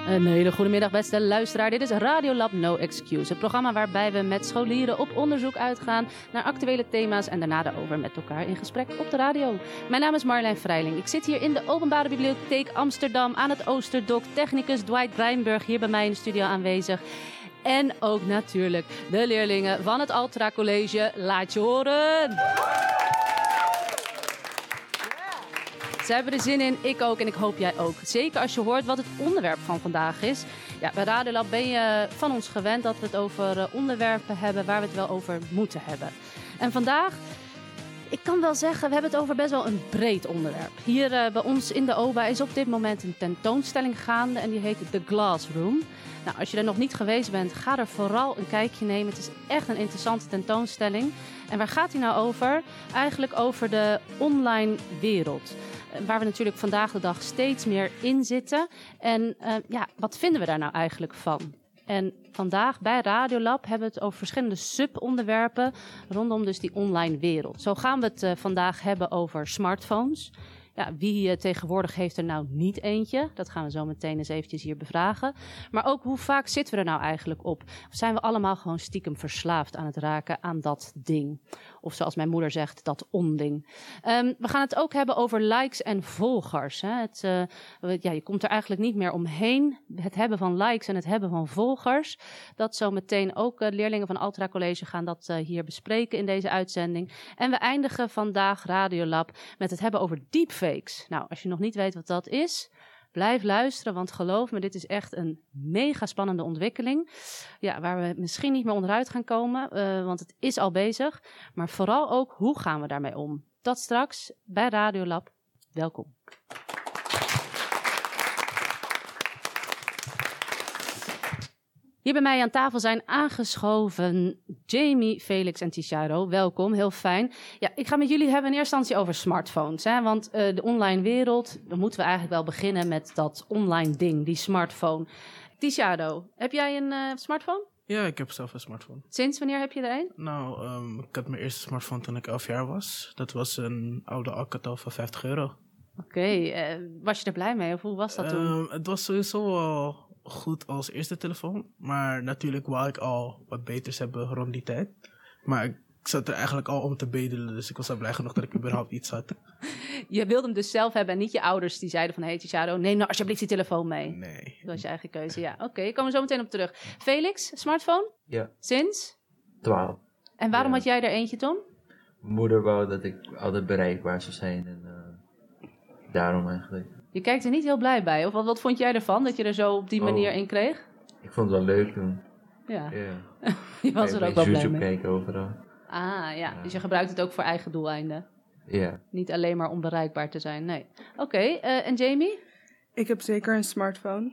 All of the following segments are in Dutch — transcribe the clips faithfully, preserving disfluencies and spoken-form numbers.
Een hele goede middag, beste luisteraar. Dit is Radiolab No Excuse. Het programma waarbij we met scholieren op onderzoek uitgaan naar actuele thema's en daarna daarover met elkaar in gesprek op de radio. Mijn naam is Marlijn Vrijling. Ik zit hier in de Openbare Bibliotheek Amsterdam aan het Oosterdok. Technicus Dwight Breinburg hier bij mij in de studio aanwezig. En ook natuurlijk de leerlingen van het Altra College. Laat je horen! Ze hebben er zin in, ik ook en ik hoop jij ook. Zeker als je hoort wat het onderwerp van vandaag is. Ja, bij Radiolab ben je van ons gewend dat we het over onderwerpen hebben waar we het wel over moeten hebben. En vandaag, ik kan wel zeggen, we hebben het over best wel een breed onderwerp. Hier uh, bij ons in de O B A is op dit moment een tentoonstelling gaande en die heet The Glass Room. Nou, als je er nog niet geweest bent, ga er vooral een kijkje nemen. Het is echt een interessante tentoonstelling. En waar gaat die nou over? Eigenlijk over de online wereld. Waar we natuurlijk vandaag de dag steeds meer in zitten. En uh, ja, wat vinden we daar nou eigenlijk van? En vandaag bij Radiolab hebben we het over verschillende subonderwerpen rondom dus die online wereld. Zo gaan we het uh, vandaag hebben over smartphones. Ja, wie uh, tegenwoordig heeft er nou niet eentje? Dat gaan we zo meteen eens eventjes hier bevragen. Maar ook hoe vaak zitten we er nou eigenlijk op? Of zijn we allemaal gewoon stiekem verslaafd aan het raken aan dat ding? Of zoals mijn moeder zegt, dat onding. Um, we gaan het ook hebben over likes en volgers. Hè. Het, uh, ja, je komt er eigenlijk niet meer omheen. Het hebben van likes en het hebben van volgers. Dat zo meteen ook uh, leerlingen van Altra College gaan dat uh, hier bespreken in deze uitzending. En we eindigen vandaag Radiolab met het hebben over deepfakes. Nou, als je nog niet weet wat dat is, blijf luisteren, want geloof me, dit is echt een mega spannende ontwikkeling. Ja, waar we misschien niet meer onderuit gaan komen, uh, want het is al bezig. Maar vooral ook, hoe gaan we daarmee om? Dat straks bij Radiolab. Welkom. Hier bij mij aan tafel zijn aangeschoven Jamie, Felix en Tisharo. Welkom, heel fijn. Ja, ik ga met jullie hebben in eerste instantie over smartphones. Hè? Want uh, de online wereld, dan moeten we eigenlijk wel beginnen met dat online ding, die smartphone. Tisharo, heb jij een uh, smartphone? Ja, ik heb zelf een smartphone. Sinds wanneer heb je er een? Nou, um, ik had mijn eerste smartphone toen ik elf jaar was. Dat was een oude Alcatel van vijftig euro. Oké, okay, uh, was je er blij mee of hoe was dat toen? Um, het was sowieso wel goed als eerste telefoon. Maar natuurlijk wou ik al wat beters hebben rond die tijd. Maar ik zat er eigenlijk al om te bedelen. Dus ik was al blij genoeg dat ik überhaupt iets had. Je wilde hem dus zelf hebben en niet je ouders die zeiden van... Hey Tisharo, neem nou alsjeblieft die telefoon mee. Nee. Dat was je eigen keuze, ja. Oké, okay, komen we zo meteen op terug. Felix, smartphone? Ja. Sinds? twaalf. En waarom ja. had jij er eentje, Tom? Mijn moeder wou dat ik altijd bereikbaar zou zijn. En uh, daarom eigenlijk. Je kijkt er niet heel blij bij. Of wat, wat vond jij ervan, dat je er zo op die manier oh, in kreeg? Ik vond het wel leuk toen. Ja. Yeah. Je was er ook wel blij mee. YouTube kijken overal. Ah, ja. ja. Dus je gebruikt het ook voor eigen doeleinden. Ja. Yeah. Niet alleen maar om bereikbaar te zijn, nee. Oké, okay, uh, en Jamie? Ik heb zeker een smartphone.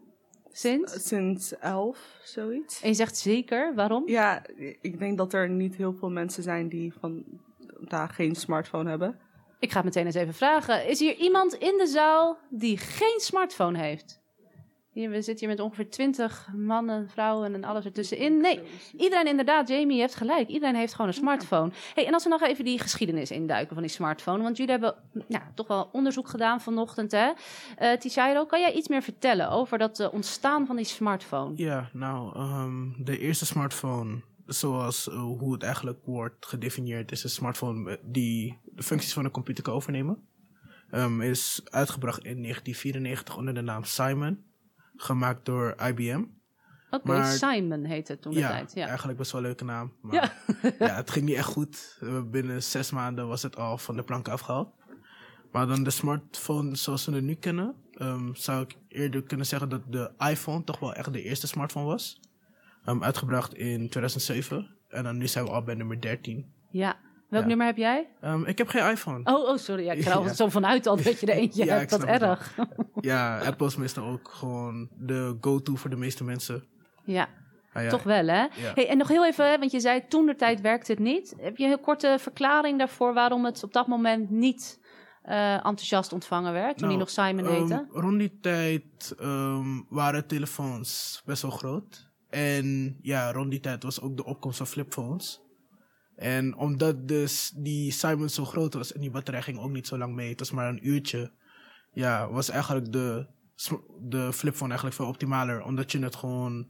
Sinds? S- sinds elf, zoiets. En je zegt zeker, waarom? Ja, ik denk dat er niet heel veel mensen zijn die van daar geen smartphone hebben. Ik ga het meteen eens even vragen. Is hier iemand in de zaal die geen smartphone heeft? Hier, we zitten hier met ongeveer twintig mannen, vrouwen en alles ertussenin. Nee, iedereen inderdaad, Jamie, je hebt gelijk. Iedereen heeft gewoon een smartphone. Hey, en als we nog even die geschiedenis induiken van die smartphone. Want jullie hebben ja, toch wel onderzoek gedaan vanochtend, hè? Uh, Tisharo, kan jij iets meer vertellen over dat uh, ontstaan van die smartphone? Ja, nou, um, de eerste smartphone, zoals uh, hoe het eigenlijk wordt gedefinieerd, is een smartphone die de functies van een computer kan overnemen. Um, is uitgebracht in negentien vierennegentig onder de naam Simon. Gemaakt door I B M. Oké, okay, Simon heette het toen de ja, tijd. Ja, eigenlijk best wel een leuke naam. Maar ja. ja, het ging niet echt goed. Binnen zes maanden was het al van de plank afgehaald. Maar dan de smartphone zoals we het nu kennen, um, zou ik eerder kunnen zeggen dat de iPhone toch wel echt de eerste smartphone was. Um, uitgebracht in tweeduizend zeven. En dan nu zijn we al bij nummer dertien. Ja. Welk ja. nummer heb jij? Um, ik heb geen iPhone. Oh, oh sorry. Ja, ik ga er ja. zo vanuit al dat je er eentje ja, hebt. Wat erg. Ja, Apple is meestal ook gewoon de go-to voor de meeste mensen. Ja, ah, ja. toch wel hè? Ja. Hey, en nog heel even, want je zei toen de tijd werkte het niet. Heb je een heel korte verklaring daarvoor waarom het op dat moment niet uh, enthousiast ontvangen werd? Toen nou, hij nog Simon um, heette? Rond die tijd um, waren telefoons best wel groot. En ja, rond die tijd was ook de opkomst van flipphones. En omdat dus die Simon zo groot was en die batterij ging ook niet zo lang mee, het was maar een uurtje. Ja, was eigenlijk de sm- de flipphone eigenlijk veel optimaler. Omdat je het gewoon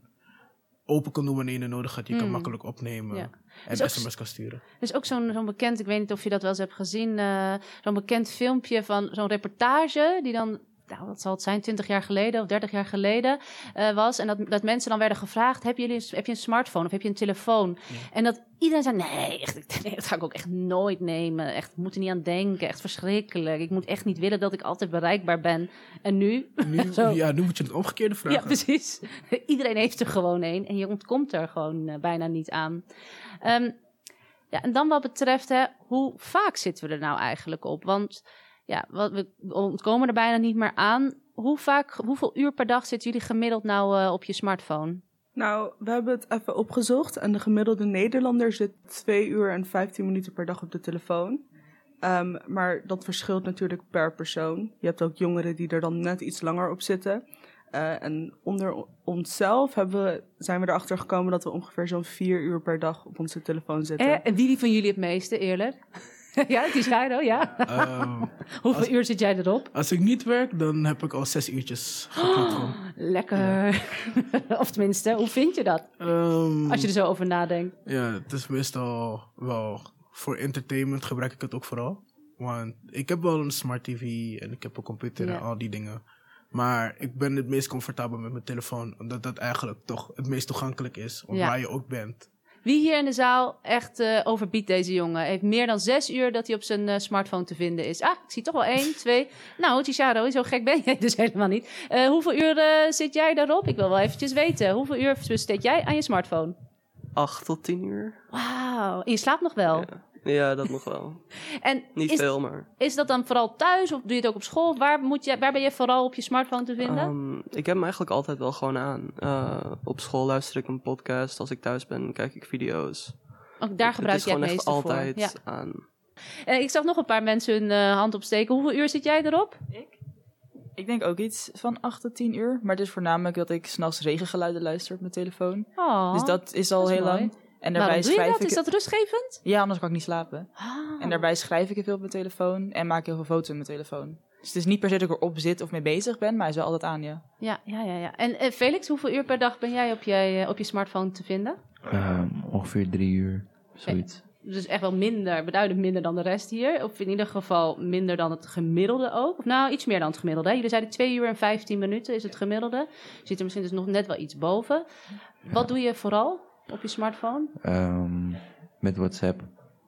open kan doen wanneer je het nodig hebt. Je kan Mm. makkelijk opnemen Ja. en ook sms kan sturen. Er is ook zo'n zo'n bekend, ik weet niet of je dat wel eens hebt gezien, uh, zo'n bekend filmpje van zo'n reportage die dan, nou wat zal het zijn, twintig jaar geleden of dertig jaar geleden uh, was. En dat, dat mensen dan werden gevraagd, heb je, een, heb je een smartphone of heb je een telefoon? Ja. En dat iedereen zei, nee, echt, nee, dat ga ik ook echt nooit nemen. Echt, ik moet er niet aan denken, echt verschrikkelijk. Ik moet echt niet willen dat ik altijd bereikbaar ben. En nu? nu ja, nu moet je het omgekeerde vragen. Ja, precies. Iedereen heeft er gewoon een en je ontkomt er gewoon uh, bijna niet aan. Um, ja, en dan wat betreft, hè, hoe vaak zitten we er nou eigenlijk op? Want ja, wat, we ontkomen er bijna niet meer aan. Hoe vaak, hoeveel uur per dag zitten jullie gemiddeld nou uh, op je smartphone? Nou, we hebben het even opgezocht en de gemiddelde Nederlander zit twee uur en vijftien minuten per dag op de telefoon. Um, maar dat verschilt natuurlijk per persoon. Je hebt ook jongeren die er dan net iets langer op zitten. Uh, en onder onszelf hebben we, zijn we erachter gekomen dat we ongeveer zo'n vier uur per dag op onze telefoon zitten. Eh, en wie van jullie het meeste, eerlijk? Ja, het is Jairo, ja. Um, Hoeveel als, uur zit jij erop? Als ik niet werk, dan heb ik al zes uurtjes geklopt. Oh, lekker. Ja. Of tenminste, hoe vind je dat? Um, als je er zo over nadenkt. Ja, het is meestal wel... Voor entertainment gebruik ik het ook vooral. Want ik heb wel een smart tv en ik heb een computer ja. en al die dingen. Maar ik ben het meest comfortabel met mijn telefoon. Omdat dat eigenlijk toch het meest toegankelijk is. Of ja. waar je ook bent. Wie hier in de zaal echt uh, overbiedt deze jongen? Heeft meer dan zes uur dat hij op zijn uh, smartphone te vinden is. Ah, ik zie toch wel één, twee. Nou, Tisharo, zo gek ben jij dus helemaal niet. Uh, hoeveel uur uh, zit jij daarop? Ik wil wel eventjes weten. Hoeveel uur besteed jij aan je smartphone? Acht tot tien uur. Wauw. En je slaapt nog wel? Ja. Ja, dat nog wel. En Niet is, veel, maar... Is dat dan vooral thuis of doe je het ook op school? Waar, moet je, waar ben je vooral op je smartphone te vinden? Um, ik heb hem eigenlijk altijd wel gewoon aan. Uh, op school luister ik een podcast. Als ik thuis ben, kijk ik video's. Ook daar ik, gebruik je het meeste voor. Het is gewoon echt altijd ja. aan. Uh, ik zag nog een paar mensen hun uh, hand opsteken. Hoeveel uur zit jij erop? Ik? Ik denk ook iets van acht tot tien uur. Maar het is voornamelijk dat ik 's nachts regengeluiden luister op mijn telefoon. Oh, dus dat is al dat is heel mooi. lang. En daarbij Waarom doe schrijf je dat? ik... Is dat rustgevend? Ja, anders kan ik niet slapen. Oh. En daarbij schrijf ik veel op mijn telefoon en maak ik heel veel foto's met mijn telefoon. Dus het is niet per se dat ik erop zit of mee bezig ben, maar hij is wel altijd aan, ja. Ja, ja, ja. ja. En uh, Felix, hoeveel uur per dag ben jij op je, uh, op je smartphone te vinden? Um, ongeveer drie uur, zoiets. Okay. Dus echt wel minder, beduidend minder dan de rest hier. Of in ieder geval minder dan het gemiddelde ook. Of nou, iets meer dan het gemiddelde. Hè? Jullie zeiden twee uur en vijftien minuten is het gemiddelde. Je zit er misschien dus nog net wel iets boven. Ja. Wat doe je vooral op je smartphone? Um, met WhatsApp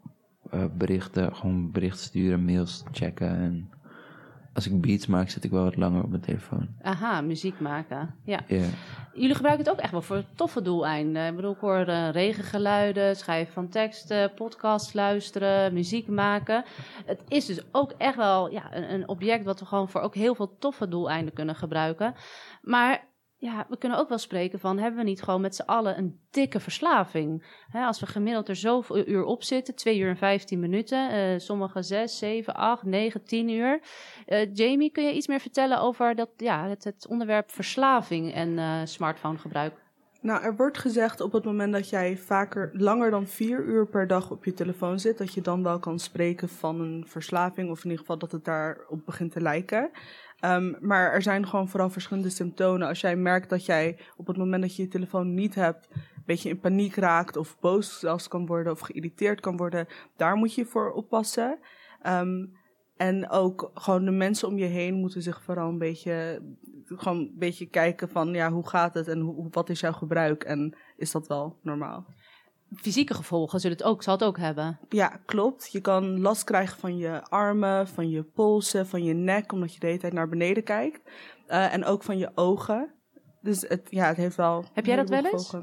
uh, berichten, gewoon berichten sturen, mails checken. En als ik beats maak, zit ik wel wat langer op mijn telefoon. Aha, muziek maken. Ja. Yeah. Jullie gebruiken het ook echt wel voor toffe doeleinden. Ik bedoel, ik hoor uh, regengeluiden, schrijven van teksten, podcasts luisteren, muziek maken. Het is dus ook echt wel ja, een, een object wat we gewoon voor ook heel veel toffe doeleinden kunnen gebruiken. Maar ja, we kunnen ook wel spreken van, hebben we niet gewoon met z'n allen een dikke verslaving? Hè, als we gemiddeld er zoveel uur op zitten, twee uur en vijftien minuten, uh, sommige zes, zeven, acht, negen, tien uur. Uh, Jamie, kun je iets meer vertellen over dat, ja, het, het onderwerp verslaving en uh, smartphonegebruik? Nou, er wordt gezegd op het moment dat jij vaker langer dan vier uur per dag op je telefoon zit, dat je dan wel kan spreken van een verslaving, of in ieder geval dat het daarop begint te lijken. Um, maar er zijn gewoon vooral verschillende symptomen. Als jij merkt dat jij op het moment dat je je telefoon niet hebt, een beetje in paniek raakt of boos zelfs kan worden of geïrriteerd kan worden, daar moet je voor oppassen. Um, en ook gewoon de mensen om je heen moeten zich vooral een beetje, gewoon een beetje kijken van, ja, hoe gaat het en hoe, wat is jouw gebruik en is dat wel normaal? Fysieke gevolgen zullen het ook, zal het ook hebben. Ja, klopt. Je kan last krijgen van je armen, van je polsen, van je nek, omdat je de hele tijd naar beneden kijkt. Uh, en ook van je ogen. Dus het, ja, het heeft wel... Heb jij dat wel eens?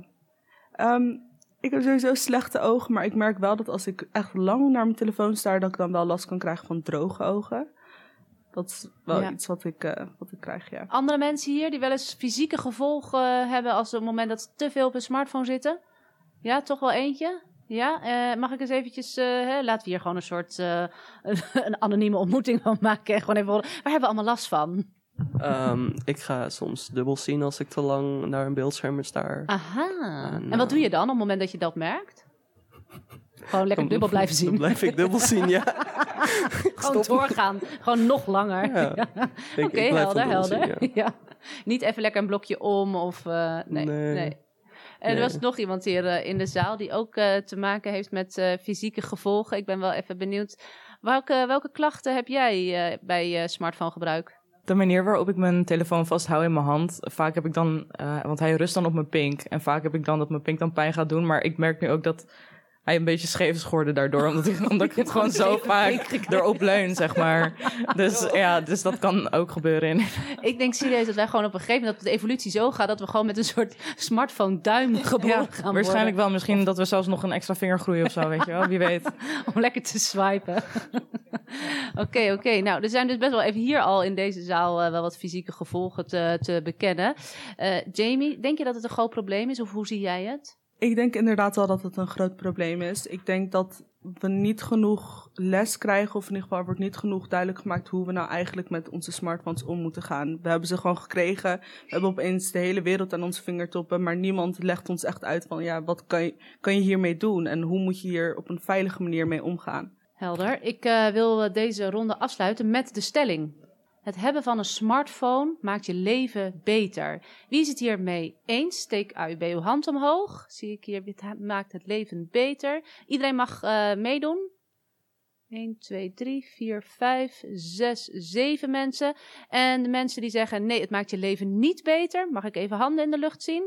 Um, ik heb sowieso slechte ogen, maar ik merk wel dat als ik echt lang naar mijn telefoon staar, dat ik dan wel last kan krijgen van droge ogen. Dat is wel ja. iets wat ik, uh, wat ik krijg, ja. Andere mensen hier die wel eens fysieke gevolgen hebben als op het moment dat ze te veel op hun smartphone zitten? Ja, toch wel eentje? Ja, uh, mag ik eens eventjes... Uh, hè, laten we hier gewoon een soort... Uh, een anonieme ontmoeting van maken. En gewoon even horen. Waar hebben we allemaal last van? Um, ik ga soms dubbel zien als ik te lang naar een beeldscherm staar. Aha. En, en wat doe je dan op het moment dat je dat merkt? Gewoon lekker dubbel blijven zien. Dan blijf ik dubbel zien, ja. Gewoon doorgaan. Gewoon nog langer. Ja. Oké, okay, helder, helder. Zien, ja. Ja. Niet even lekker een blokje om of... Uh, nee, nee. nee. En er Nee. was nog iemand hier uh, in de zaal die ook uh, te maken heeft met uh, fysieke gevolgen. Ik ben wel even benieuwd. Welke, welke klachten heb jij uh, bij uh, smartphone gebruik? De manier waarop ik mijn telefoon vasthoud in mijn hand, vaak heb ik dan, uh, want hij rust dan op mijn pink. En vaak heb ik dan dat mijn pink dan pijn gaat doen. Maar ik merk nu ook dat hij een beetje scheef is geworden daardoor. Omdat ik, omdat ik het gewoon zo vaak erop leun, zeg maar. Dus ja, dus dat kan ook gebeuren. In. Ik denk serieus dat wij gewoon op een gegeven moment, dat de evolutie zo gaat, dat we gewoon met een soort smartphone duim geboren Ja, gaan worden. waarschijnlijk wel. Misschien of... dat we zelfs nog een extra vinger groeien of zo, weet je wel. Wie weet. Om lekker te swipen. Oké, oké. Okay. Nou, er zijn dus best wel even hier al in deze zaal uh, wel wat fysieke gevolgen te, te bekennen. Uh, Jamie, denk je dat het een groot probleem is of hoe zie jij het? Ik denk inderdaad wel dat het een groot probleem is. Ik denk dat we niet genoeg les krijgen, of in ieder geval er wordt niet genoeg duidelijk gemaakt hoe we nou eigenlijk met onze smartphones om moeten gaan. We hebben ze gewoon gekregen, we hebben opeens de hele wereld aan onze vingertoppen, maar niemand legt ons echt uit van ja, wat kan je, kan je hiermee doen en hoe moet je hier op een veilige manier mee omgaan. Helder. Ik uh, wil deze ronde afsluiten met de stelling. Het hebben van een smartphone maakt je leven beter. Wie is het hiermee eens? Steek U B uw hand omhoog. Zie ik hier, het maakt het leven beter. Iedereen mag uh, meedoen. één, twee, drie, vier, vijf, zes, zeven mensen. En de mensen die zeggen nee, het maakt je leven niet beter. Mag ik even handen in de lucht zien?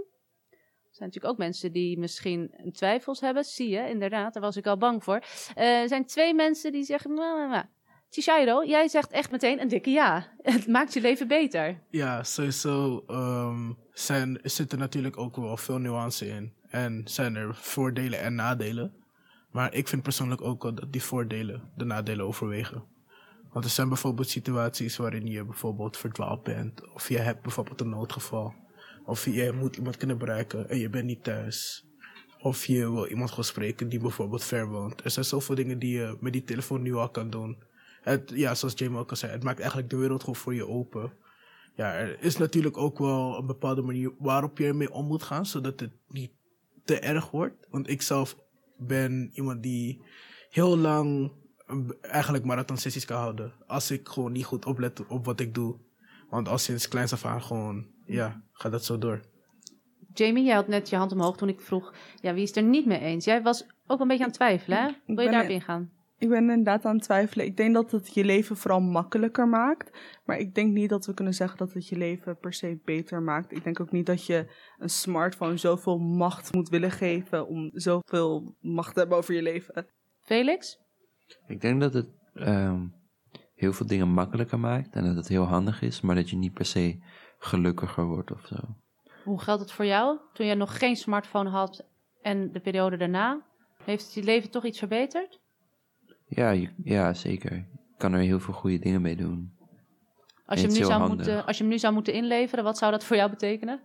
Er zijn natuurlijk ook mensen die misschien twijfels hebben. Zie je, inderdaad, daar was ik al bang voor. Uh, er zijn twee mensen die zeggen... Nou, nou, Tishairo, jij zegt echt meteen een dikke ja. Het maakt je leven beter. Ja, sowieso um, zijn, zit er natuurlijk ook wel veel nuance in. En zijn er voordelen en nadelen. Maar ik vind persoonlijk ook wel dat die voordelen de nadelen overwegen. Want er zijn bijvoorbeeld situaties waarin je bijvoorbeeld verdwaald bent. Of je hebt bijvoorbeeld een noodgeval. Of je moet iemand kunnen bereiken en je bent niet thuis. Of je wil iemand gaan spreken die bijvoorbeeld ver woont. Er zijn zoveel dingen die je met die telefoon nu al kan doen. Het, ja, zoals Jamie ook al zei, het maakt eigenlijk de wereld gewoon voor je open. Ja, er is natuurlijk ook wel een bepaalde manier waarop je ermee om moet gaan, zodat het niet te erg wordt. Want ik zelf ben iemand die heel lang eigenlijk marathonsessies kan houden. Als ik gewoon niet goed oplet op wat ik doe. Want als sinds kleins af aan gewoon, ja, gaat dat zo door. Jamie, jij had net je hand omhoog toen ik vroeg, ja, wie is er niet mee eens? Jij was ook een beetje aan het twijfelen, hè? Wil je daarop ingaan? Ik ben inderdaad aan het twijfelen. Ik denk dat het je leven vooral makkelijker maakt. Maar ik denk niet dat we kunnen zeggen dat het je leven per se beter maakt. Ik denk ook niet dat je een smartphone zoveel macht moet willen geven om zoveel macht te hebben over je leven. Felix? Ik denk dat het um, heel veel dingen makkelijker maakt en dat het heel handig is, maar dat je niet per se gelukkiger wordt of zo. Hoe geldt het voor jou? Toen je nog geen smartphone had en de periode daarna, heeft het je leven toch iets verbeterd? Ja, je, ja, zeker. Je kan er heel veel goede dingen mee doen. Als je, hem nu zou moeten, als je hem nu zou moeten inleveren, wat zou dat voor jou betekenen?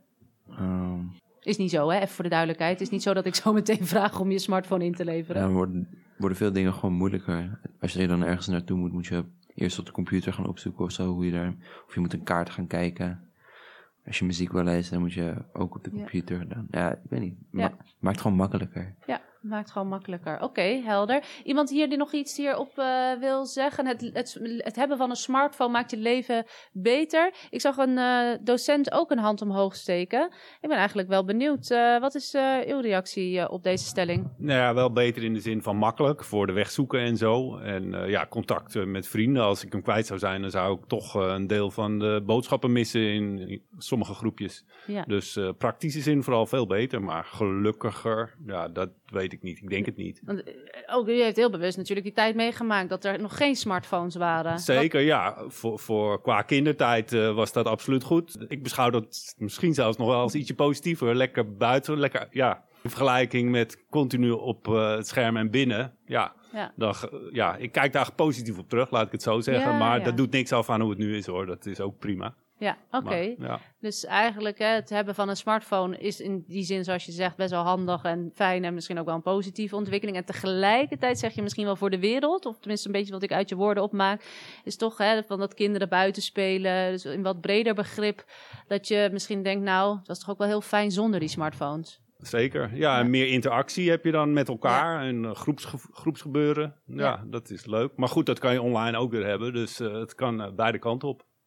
Um, is niet zo, hè? Even voor de duidelijkheid. Het is niet zo dat ik zo meteen vraag om je smartphone in te leveren. Dan worden, worden veel dingen gewoon moeilijker. Als je dan ergens naartoe moet, moet je eerst op de computer gaan opzoeken of zo. Hoe je daar, of je moet een kaart gaan kijken. Als je muziek wil lezen, dan moet je ook op de computer. Ja, dan, ja ik weet niet. Ma- ja. Maakt gewoon makkelijker. Ja. Maakt gewoon makkelijker. Oké, okay, helder. Iemand hier die nog iets hierop uh, wil zeggen? Het, het, het hebben van een smartphone maakt je leven beter. Ik zag een uh, docent ook een hand omhoog steken. Ik ben eigenlijk wel benieuwd. Uh, wat is uh, uw reactie uh, op deze stelling? Nou ja, wel beter in de zin van makkelijk. Voor de weg zoeken en zo. En uh, ja, contact uh, met vrienden. Als ik hem kwijt zou zijn, dan zou ik toch uh, een deel van de boodschappen missen in, in sommige groepjes. Ja. Dus uh, praktische zin vooral veel beter. Maar gelukkiger, ja, dat weet ik niet. Ik denk het niet. Want, ook u heeft heel bewust natuurlijk die tijd meegemaakt dat er nog geen smartphones waren. Zeker, Wat? ja. Voor, voor, qua kindertijd uh, was dat absoluut goed. Ik beschouw dat misschien zelfs nog wel als ietsje positiever. Lekker buiten, lekker, ja. In vergelijking met continu op uh, het scherm en binnen. Ja, ja. Dan, ja, ik kijk daar positief op terug, laat ik het zo zeggen. Ja, maar ja. dat doet niks af aan hoe het nu is, hoor. Dat is ook prima. Ja, oké. Okay. Ja. Dus eigenlijk hè, het hebben van een smartphone is in die zin, zoals je zegt, best wel handig en fijn en misschien ook wel een positieve ontwikkeling. En tegelijkertijd zeg je misschien wel voor de wereld, of tenminste een beetje wat ik uit je woorden opmaak, is toch hè, van dat kinderen buiten spelen, dus in wat breder begrip, dat je misschien denkt, nou, het was toch ook wel heel fijn zonder die smartphones. Zeker, ja, ja. En meer interactie heb je dan met elkaar ja. en uh, groepsge- groepsgebeuren. Ja, ja, dat is leuk. Maar goed, dat kan je online ook weer hebben, dus uh, het kan uh, beide kanten op. Ja, we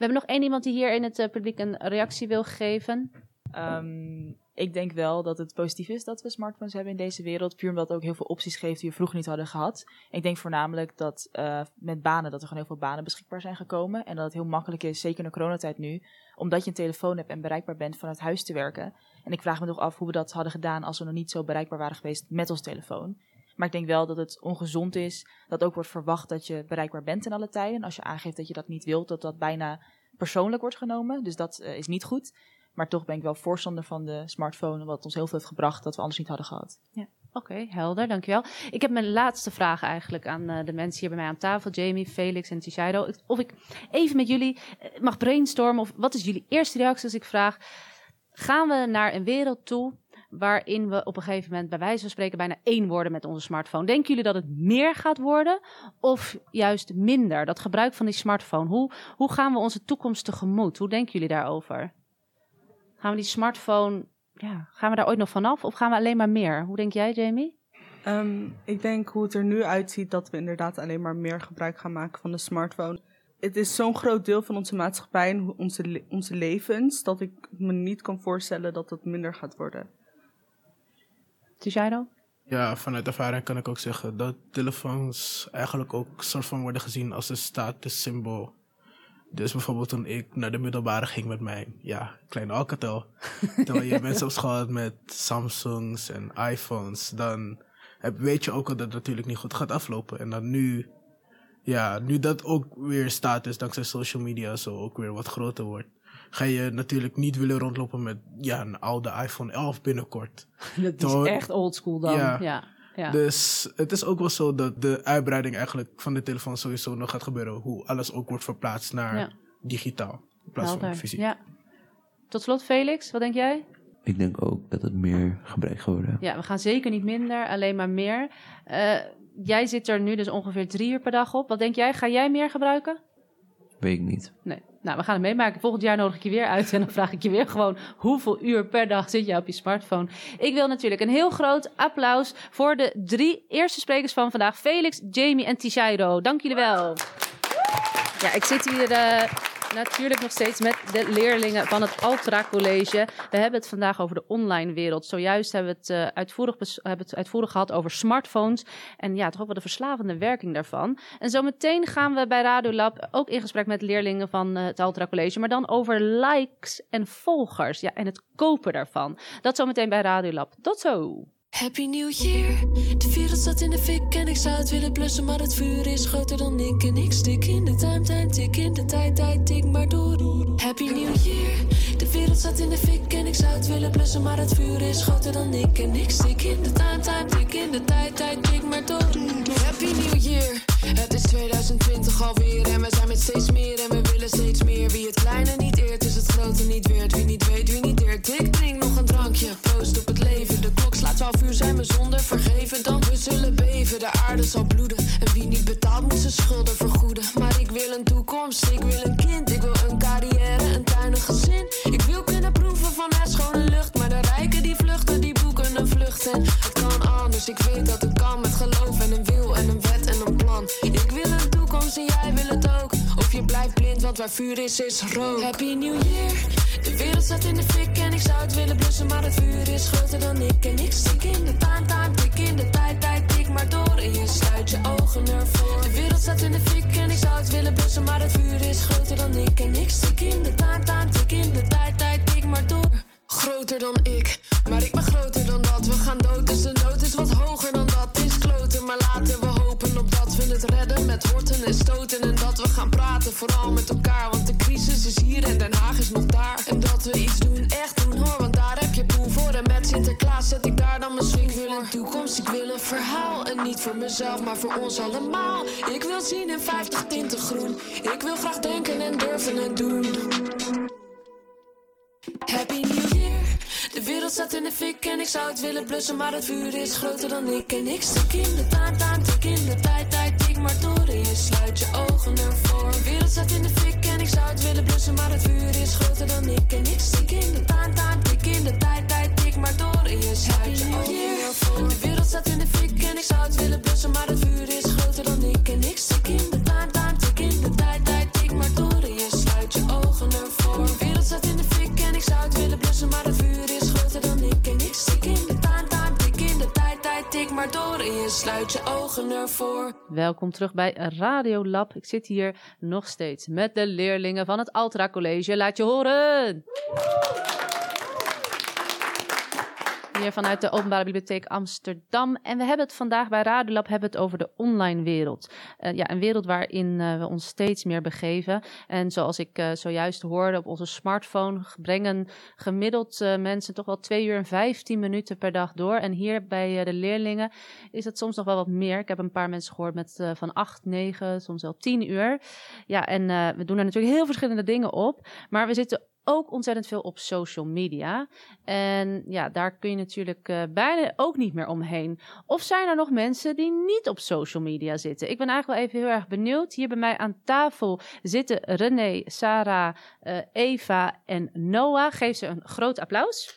hebben nog één iemand die hier in het uh, publiek een reactie wil geven. Um, ik denk wel dat het positief is dat we smartphones hebben in deze wereld. Puur omdat het ook heel veel opties geeft die we vroeger niet hadden gehad. Ik denk voornamelijk dat uh, met banen, dat er gewoon heel veel banen beschikbaar zijn gekomen. En dat het heel makkelijk is, zeker in de coronatijd nu, omdat je een telefoon hebt en bereikbaar bent vanuit huis te werken. En ik vraag me toch af hoe we dat hadden gedaan als we nog niet zo bereikbaar waren geweest met ons telefoon. Maar ik denk wel dat het ongezond is, dat ook wordt verwacht dat je bereikbaar bent in alle tijden. En als je aangeeft dat je dat niet wilt, dat dat bijna persoonlijk wordt genomen. Dus dat uh, is niet goed. Maar toch ben ik wel voorstander van de smartphone, wat ons heel veel heeft gebracht dat we anders niet hadden gehad. Ja, oké, okay, helder, dankjewel. Ik heb mijn laatste vraag eigenlijk aan uh, de mensen hier bij mij aan tafel, Jamie, Felix en Tishaido. Of ik even met jullie uh, mag brainstormen, of wat is jullie eerste reactie als ik vraag, gaan we naar een wereld toe waarin we op een gegeven moment bij wijze van spreken bijna één worden met onze smartphone? Denken jullie dat het meer gaat worden of juist minder? Dat gebruik van die smartphone, hoe, hoe gaan we onze toekomst tegemoet? Hoe denken jullie daarover? Gaan we die smartphone, ja, gaan we daar ooit nog vanaf of gaan we alleen maar meer? Hoe denk jij, Jamie? Um, ik denk hoe het er nu uitziet dat we inderdaad alleen maar meer gebruik gaan maken van de smartphone. Het is zo'n groot deel van onze maatschappij en onze, le- onze levens dat ik me niet kan voorstellen dat het minder gaat worden. Tishaido? Ja, vanuit ervaring kan ik ook zeggen dat telefoons eigenlijk ook soort van worden gezien als een statussymbool. Dus bijvoorbeeld toen ik naar de middelbare ging met mijn ja, kleine Alcatel. Terwijl je mensen op school had met Samsungs en iPhones. Dan heb, weet je ook al dat het natuurlijk niet goed gaat aflopen. En dan nu, ja, nu dat ook weer status dankzij social media zo ook weer wat groter wordt. Ga je natuurlijk niet willen rondlopen met ja, een oude iPhone elf binnenkort. Dat is Terwijl, echt oldschool dan. Ja. Ja, ja. Dus het is ook wel zo dat de uitbreiding eigenlijk van de telefoon sowieso nog gaat gebeuren. Hoe alles ook wordt verplaatst naar ja. digitaal in plaats Helder. van fysiek. Ja. Tot slot, Felix, wat denk jij? Ik denk ook dat het meer gebruikt gaat worden. Ja, we gaan zeker niet minder, alleen maar meer. Uh, jij zit er nu dus ongeveer drie uur per dag op. Wat denk jij? Ga jij meer gebruiken? Weet ik niet. Nee. Nou, we gaan het meemaken. Volgend jaar nodig ik je weer uit en dan vraag ik je weer gewoon hoeveel uur per dag zit je op je smartphone. Ik wil natuurlijk een heel groot applaus voor de drie eerste sprekers van vandaag. Felix, Jamie en Tishaido. Dank jullie wel. Ja, ik zit hier uh, natuurlijk nog steeds met de leerlingen van het Altra College. We hebben het vandaag over de online wereld. Zojuist hebben we het, uh, uitvoerig, bes- hebben het uitvoerig gehad over smartphones. En ja, toch ook wel de verslavende werking daarvan. En zometeen gaan we bij Radiolab ook in gesprek met leerlingen van uh, het Altra College. Maar dan over likes en volgers. Ja, en het kopen daarvan. Dat zometeen bij Radiolab. Tot zo! Happy New Year. De wereld staat in de fik en ik zou het willen blussen, maar het vuur is groter dan ik. En ik stik in de time, time, tik in de tijd, tijd, tik maar door. Happy New Year. De wereld staat in de fik en ik zou het willen blussen, maar het vuur is groter dan ik. En ik stik in de time, time, tik in de tijd, tijd, tik maar door. Happy New Year. Het is twintig twintig alweer en we zijn met steeds meer en we willen steeds meer. Wie het kleine niet eert, is het grote niet weert. Wie niet weet, wie niet eert, ik drink nog een drankje. Proost op het leven, de klok slaat twaalf uur, zijn we zonder vergeven. Dan we zullen beven, de aarde zal bloeden. En wie niet betaalt, moet zijn schulden vergoeden. Maar ik wil een toekomst, ik wil een kind. Ik wil een carrière, een tuin, een gezin. Ik wil kunnen proeven van het schone lucht. Maar de rijken die vluchten, die boeken een vlucht. En het kan anders, ik weet dat het kan. Met geloof en een wil en een wet en een plan. Ik wil een toekomst en jij wil het ook. Of je blijft blind, want waar vuur is, is rook. Happy New Year. De wereld staat in de fik en ik zou het willen blussen, maar het vuur is groter dan ik. En ik stik in de time, time, tik in de tijd, tijd, tik maar door. En je sluit je ogen ervoor. De wereld staat in de fik en ik zou het willen blussen, maar het vuur is groter dan ik. En ik stik in de time, time, tik in de tijd, tijd, tik maar door. Groter dan ik, maar ik ben groter dan dat. We gaan dood, dus de nood is wat hoger dan dat. Is kloten, maar laten we hopen op dat we het redden met horten en stoten. En dat we gaan praten, vooral met elkaar. Want de crisis is hier en Den Haag is nog daar. En dat we iets doen, echt doen hoor, want daar heb je poen voor. En met Sinterklaas zet ik daar dan mijn swing. Ik wil een toekomst, ik wil een verhaal. En niet voor mezelf, maar voor ons allemaal. Ik wil zien in vijftig tinten groen. Ik wil graag denken en durven en doen. Happy New Year. De wereld staat in de fik en ik zou het willen blussen, maar het vuur is groter dan ik. En ik stik in de time, time, tik in de tijd, tijd, tik maar door. En je sluit je ogen ervoor. De wereld staat in de fik en ik zou het willen blussen, maar het vuur is groter dan ik. En ik stik in de time, time, tik in de tijd, tijd, tik maar door. En je sluit je ogen ervoor. De wereld staat in de fik en ik zou het willen blussen, maar het vuur is groter dan ik. En ik stik in de time, time, tik in de tijd, tijd, tik maar door. En je sluit je ogen. je sluit je ogen ervoor. Welkom terug bij Radio Lab. Ik zit hier nog steeds met de leerlingen van het Altra College. Laat je horen! Hier vanuit de Openbare Bibliotheek Amsterdam. En we hebben het vandaag bij Radiolab hebben het over de online wereld. Uh, ja, een wereld waarin uh, we ons steeds meer begeven. En zoals ik uh, zojuist hoorde op onze smartphone, brengen gemiddeld uh, mensen toch wel twee uur en vijftien minuten per dag door. En hier bij uh, de leerlingen is het soms nog wel wat meer. Ik heb een paar mensen gehoord met uh, van acht, negen, soms wel tien uur. Ja, en uh, we doen er natuurlijk heel verschillende dingen op. Maar we zitten ook ontzettend veel op social media. En ja, daar kun je natuurlijk uh, bijna ook niet meer omheen. Of zijn er nog mensen die niet op social media zitten? Ik ben eigenlijk wel even heel erg benieuwd. Hier bij mij aan tafel zitten René, Sarah, uh, Eva en Noah. Geef ze een groot applaus.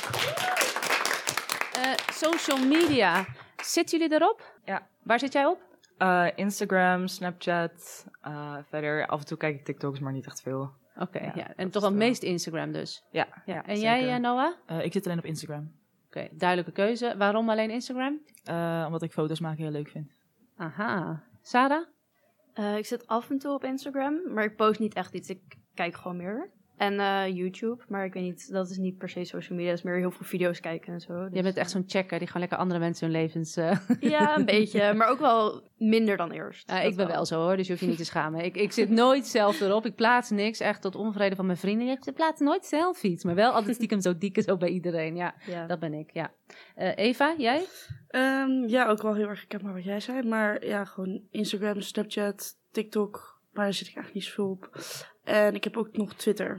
Uh, social media. Zitten jullie erop? Ja. Waar zit jij op? Uh, Instagram, Snapchat. Uh, verder, af en toe kijk ik TikToks, maar niet echt veel. Oké, okay, ja, ja. En toch wel het meest Instagram dus? Ja. ja. En zeker. jij, uh, Noah? Uh, ik zit alleen op Instagram. Oké, okay, duidelijke keuze. Waarom alleen Instagram? Uh, omdat ik foto's maken heel leuk vind. Aha. Sarah? Uh, ik zit af en toe op Instagram, maar ik post niet echt iets. Ik kijk gewoon meer. En uh, YouTube, maar ik weet niet, dat is niet per se social media. Dat is meer heel veel video's kijken en zo. Dus, je bent echt zo'n checker die gewoon lekker andere mensen hun levens... Uh... Ja, een beetje, maar ook wel minder dan eerst. Uh, ik ben wel. wel zo hoor, dus je hoeft je niet te schamen. Ik, ik zit nooit zelf erop, ik plaats niks, echt tot onvrede van mijn vrienden. Ik plaats nooit selfies, maar wel altijd stiekem zo dikke zo bij iedereen. Ja, ja. Dat ben ik, ja. Uh, Eva, jij? Um, ja, ook wel heel erg herkenbaar wat jij zei. Maar ja, gewoon Instagram, Snapchat, TikTok, maar daar zit ik eigenlijk niet zoveel op. En ik heb ook nog Twitter.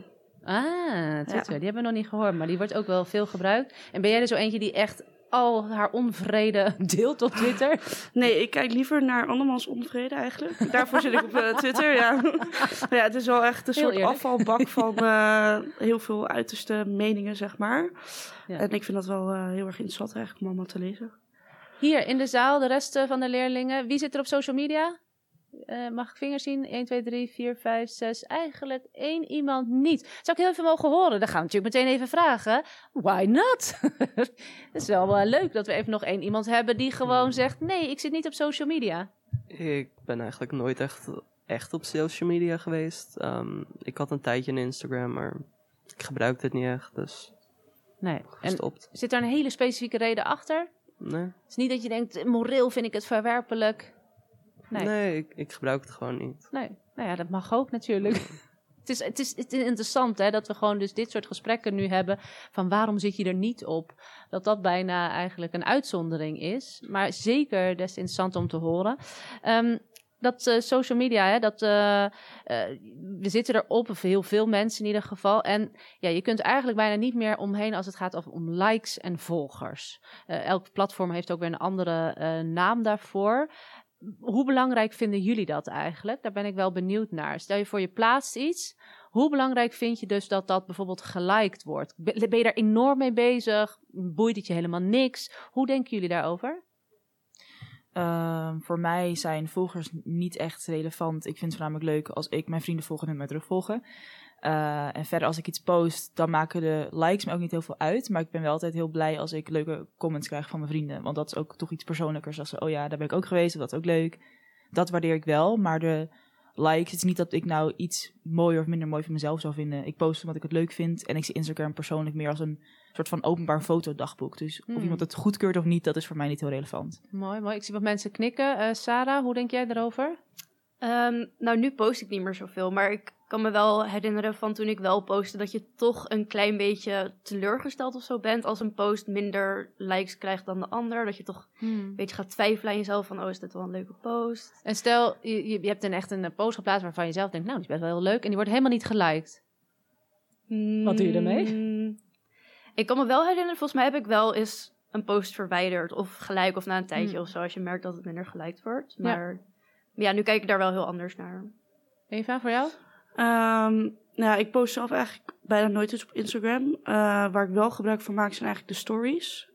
Ah, Twitter. Ja. Die hebben we nog niet gehoord, maar die wordt ook wel veel gebruikt. En ben jij er zo eentje die echt al haar onvrede deelt op Twitter? Nee, ik kijk liever naar andermans onvrede eigenlijk. Daarvoor zit ik op uh, Twitter, ja. Ja, het is wel echt een heel soort eerlijk. afvalbak van uh, heel veel uiterste meningen, zeg maar. Ja. En ik vind dat wel uh, heel erg interessant eigenlijk om allemaal te lezen. Hier in de zaal, de rest van de leerlingen. Wie zit er op social media? Uh, mag ik vingers zien? één, twee, drie, vier, vijf, zes. Eigenlijk één iemand niet. Zou ik heel even mogen horen? Dan gaan we natuurlijk meteen even vragen. Why not? Het is wel uh, leuk dat we even nog één iemand hebben die gewoon zegt... Nee, ik zit niet op social media. Ik ben eigenlijk nooit echt, echt op social media geweest. Um, ik had een tijdje een Instagram, maar ik gebruikte het niet echt. Dus nee. gestopt. En zit er een hele specifieke reden achter? Nee. Het is niet dat je denkt, moreel vind ik het verwerpelijk... Nee, nee ik, ik gebruik het gewoon niet. Nee, nou ja, dat mag ook natuurlijk. het, is, het, is, het is interessant hè, dat we gewoon dus dit soort gesprekken nu hebben... van waarom zit je er niet op? Dat dat bijna eigenlijk een uitzondering is. Maar zeker des interessant om te horen. Um, dat uh, social media, hè, dat, uh, uh, we zitten erop, of heel veel mensen in ieder geval. En ja, je kunt eigenlijk bijna niet meer omheen als het gaat over, om likes en volgers. Uh, elk platform heeft ook weer een andere uh, naam daarvoor... Hoe belangrijk vinden jullie dat eigenlijk? Daar ben ik wel benieuwd naar. Stel je voor je plaatst iets. Hoe belangrijk vind je dus dat dat bijvoorbeeld geliked wordt? Ben je daar enorm mee bezig? Boeit het je helemaal niks? Hoe denken jullie daarover? Uh, voor mij zijn volgers niet echt relevant. Ik vind het voornamelijk leuk als ik mijn vrienden volg en mij terugvolgen. Uh, en verder als ik iets post, dan maken de likes me ook niet heel veel uit. Maar ik ben wel altijd heel blij als ik leuke comments krijg van mijn vrienden. Want dat is ook toch iets persoonlijkers. Als ze, oh ja, daar ben ik ook geweest, of dat is ook leuk. Dat waardeer ik wel, maar de likes, het is niet dat ik nou iets mooier of minder mooi van mezelf zou vinden. Ik post omdat ik het leuk vind. En ik zie Instagram persoonlijk meer als een soort van openbaar fotodagboek. Dus hmm. of iemand het goedkeurt of niet, dat is voor mij niet heel relevant. Mooi, mooi. Ik zie wat mensen knikken. Uh, Sarah, hoe denk jij daarover? Um, nou, nu post ik niet meer zoveel, maar ik kan me wel herinneren van toen ik wel postte dat je toch een klein beetje teleurgesteld of zo bent als een post minder likes krijgt dan de ander. Dat je toch hmm. een beetje gaat twijfelen aan jezelf van, oh, is dit wel een leuke post? En stel, je, je hebt een echt een post geplaatst waarvan je zelf denkt, nou, die is best wel heel leuk en die wordt helemaal niet geliked. Hmm. Wat doe je ermee? Ik kan me wel herinneren, volgens mij heb ik wel eens een post verwijderd of gelijk of na een tijdje hmm. of zo, als je merkt dat het minder geliked wordt. Maar ja. Ja, nu kijk ik daar wel heel anders naar. Eva, voor jou? Um, nou, ik post zelf eigenlijk bijna nooit iets op Instagram. Uh, waar ik wel gebruik van maak zijn eigenlijk de stories.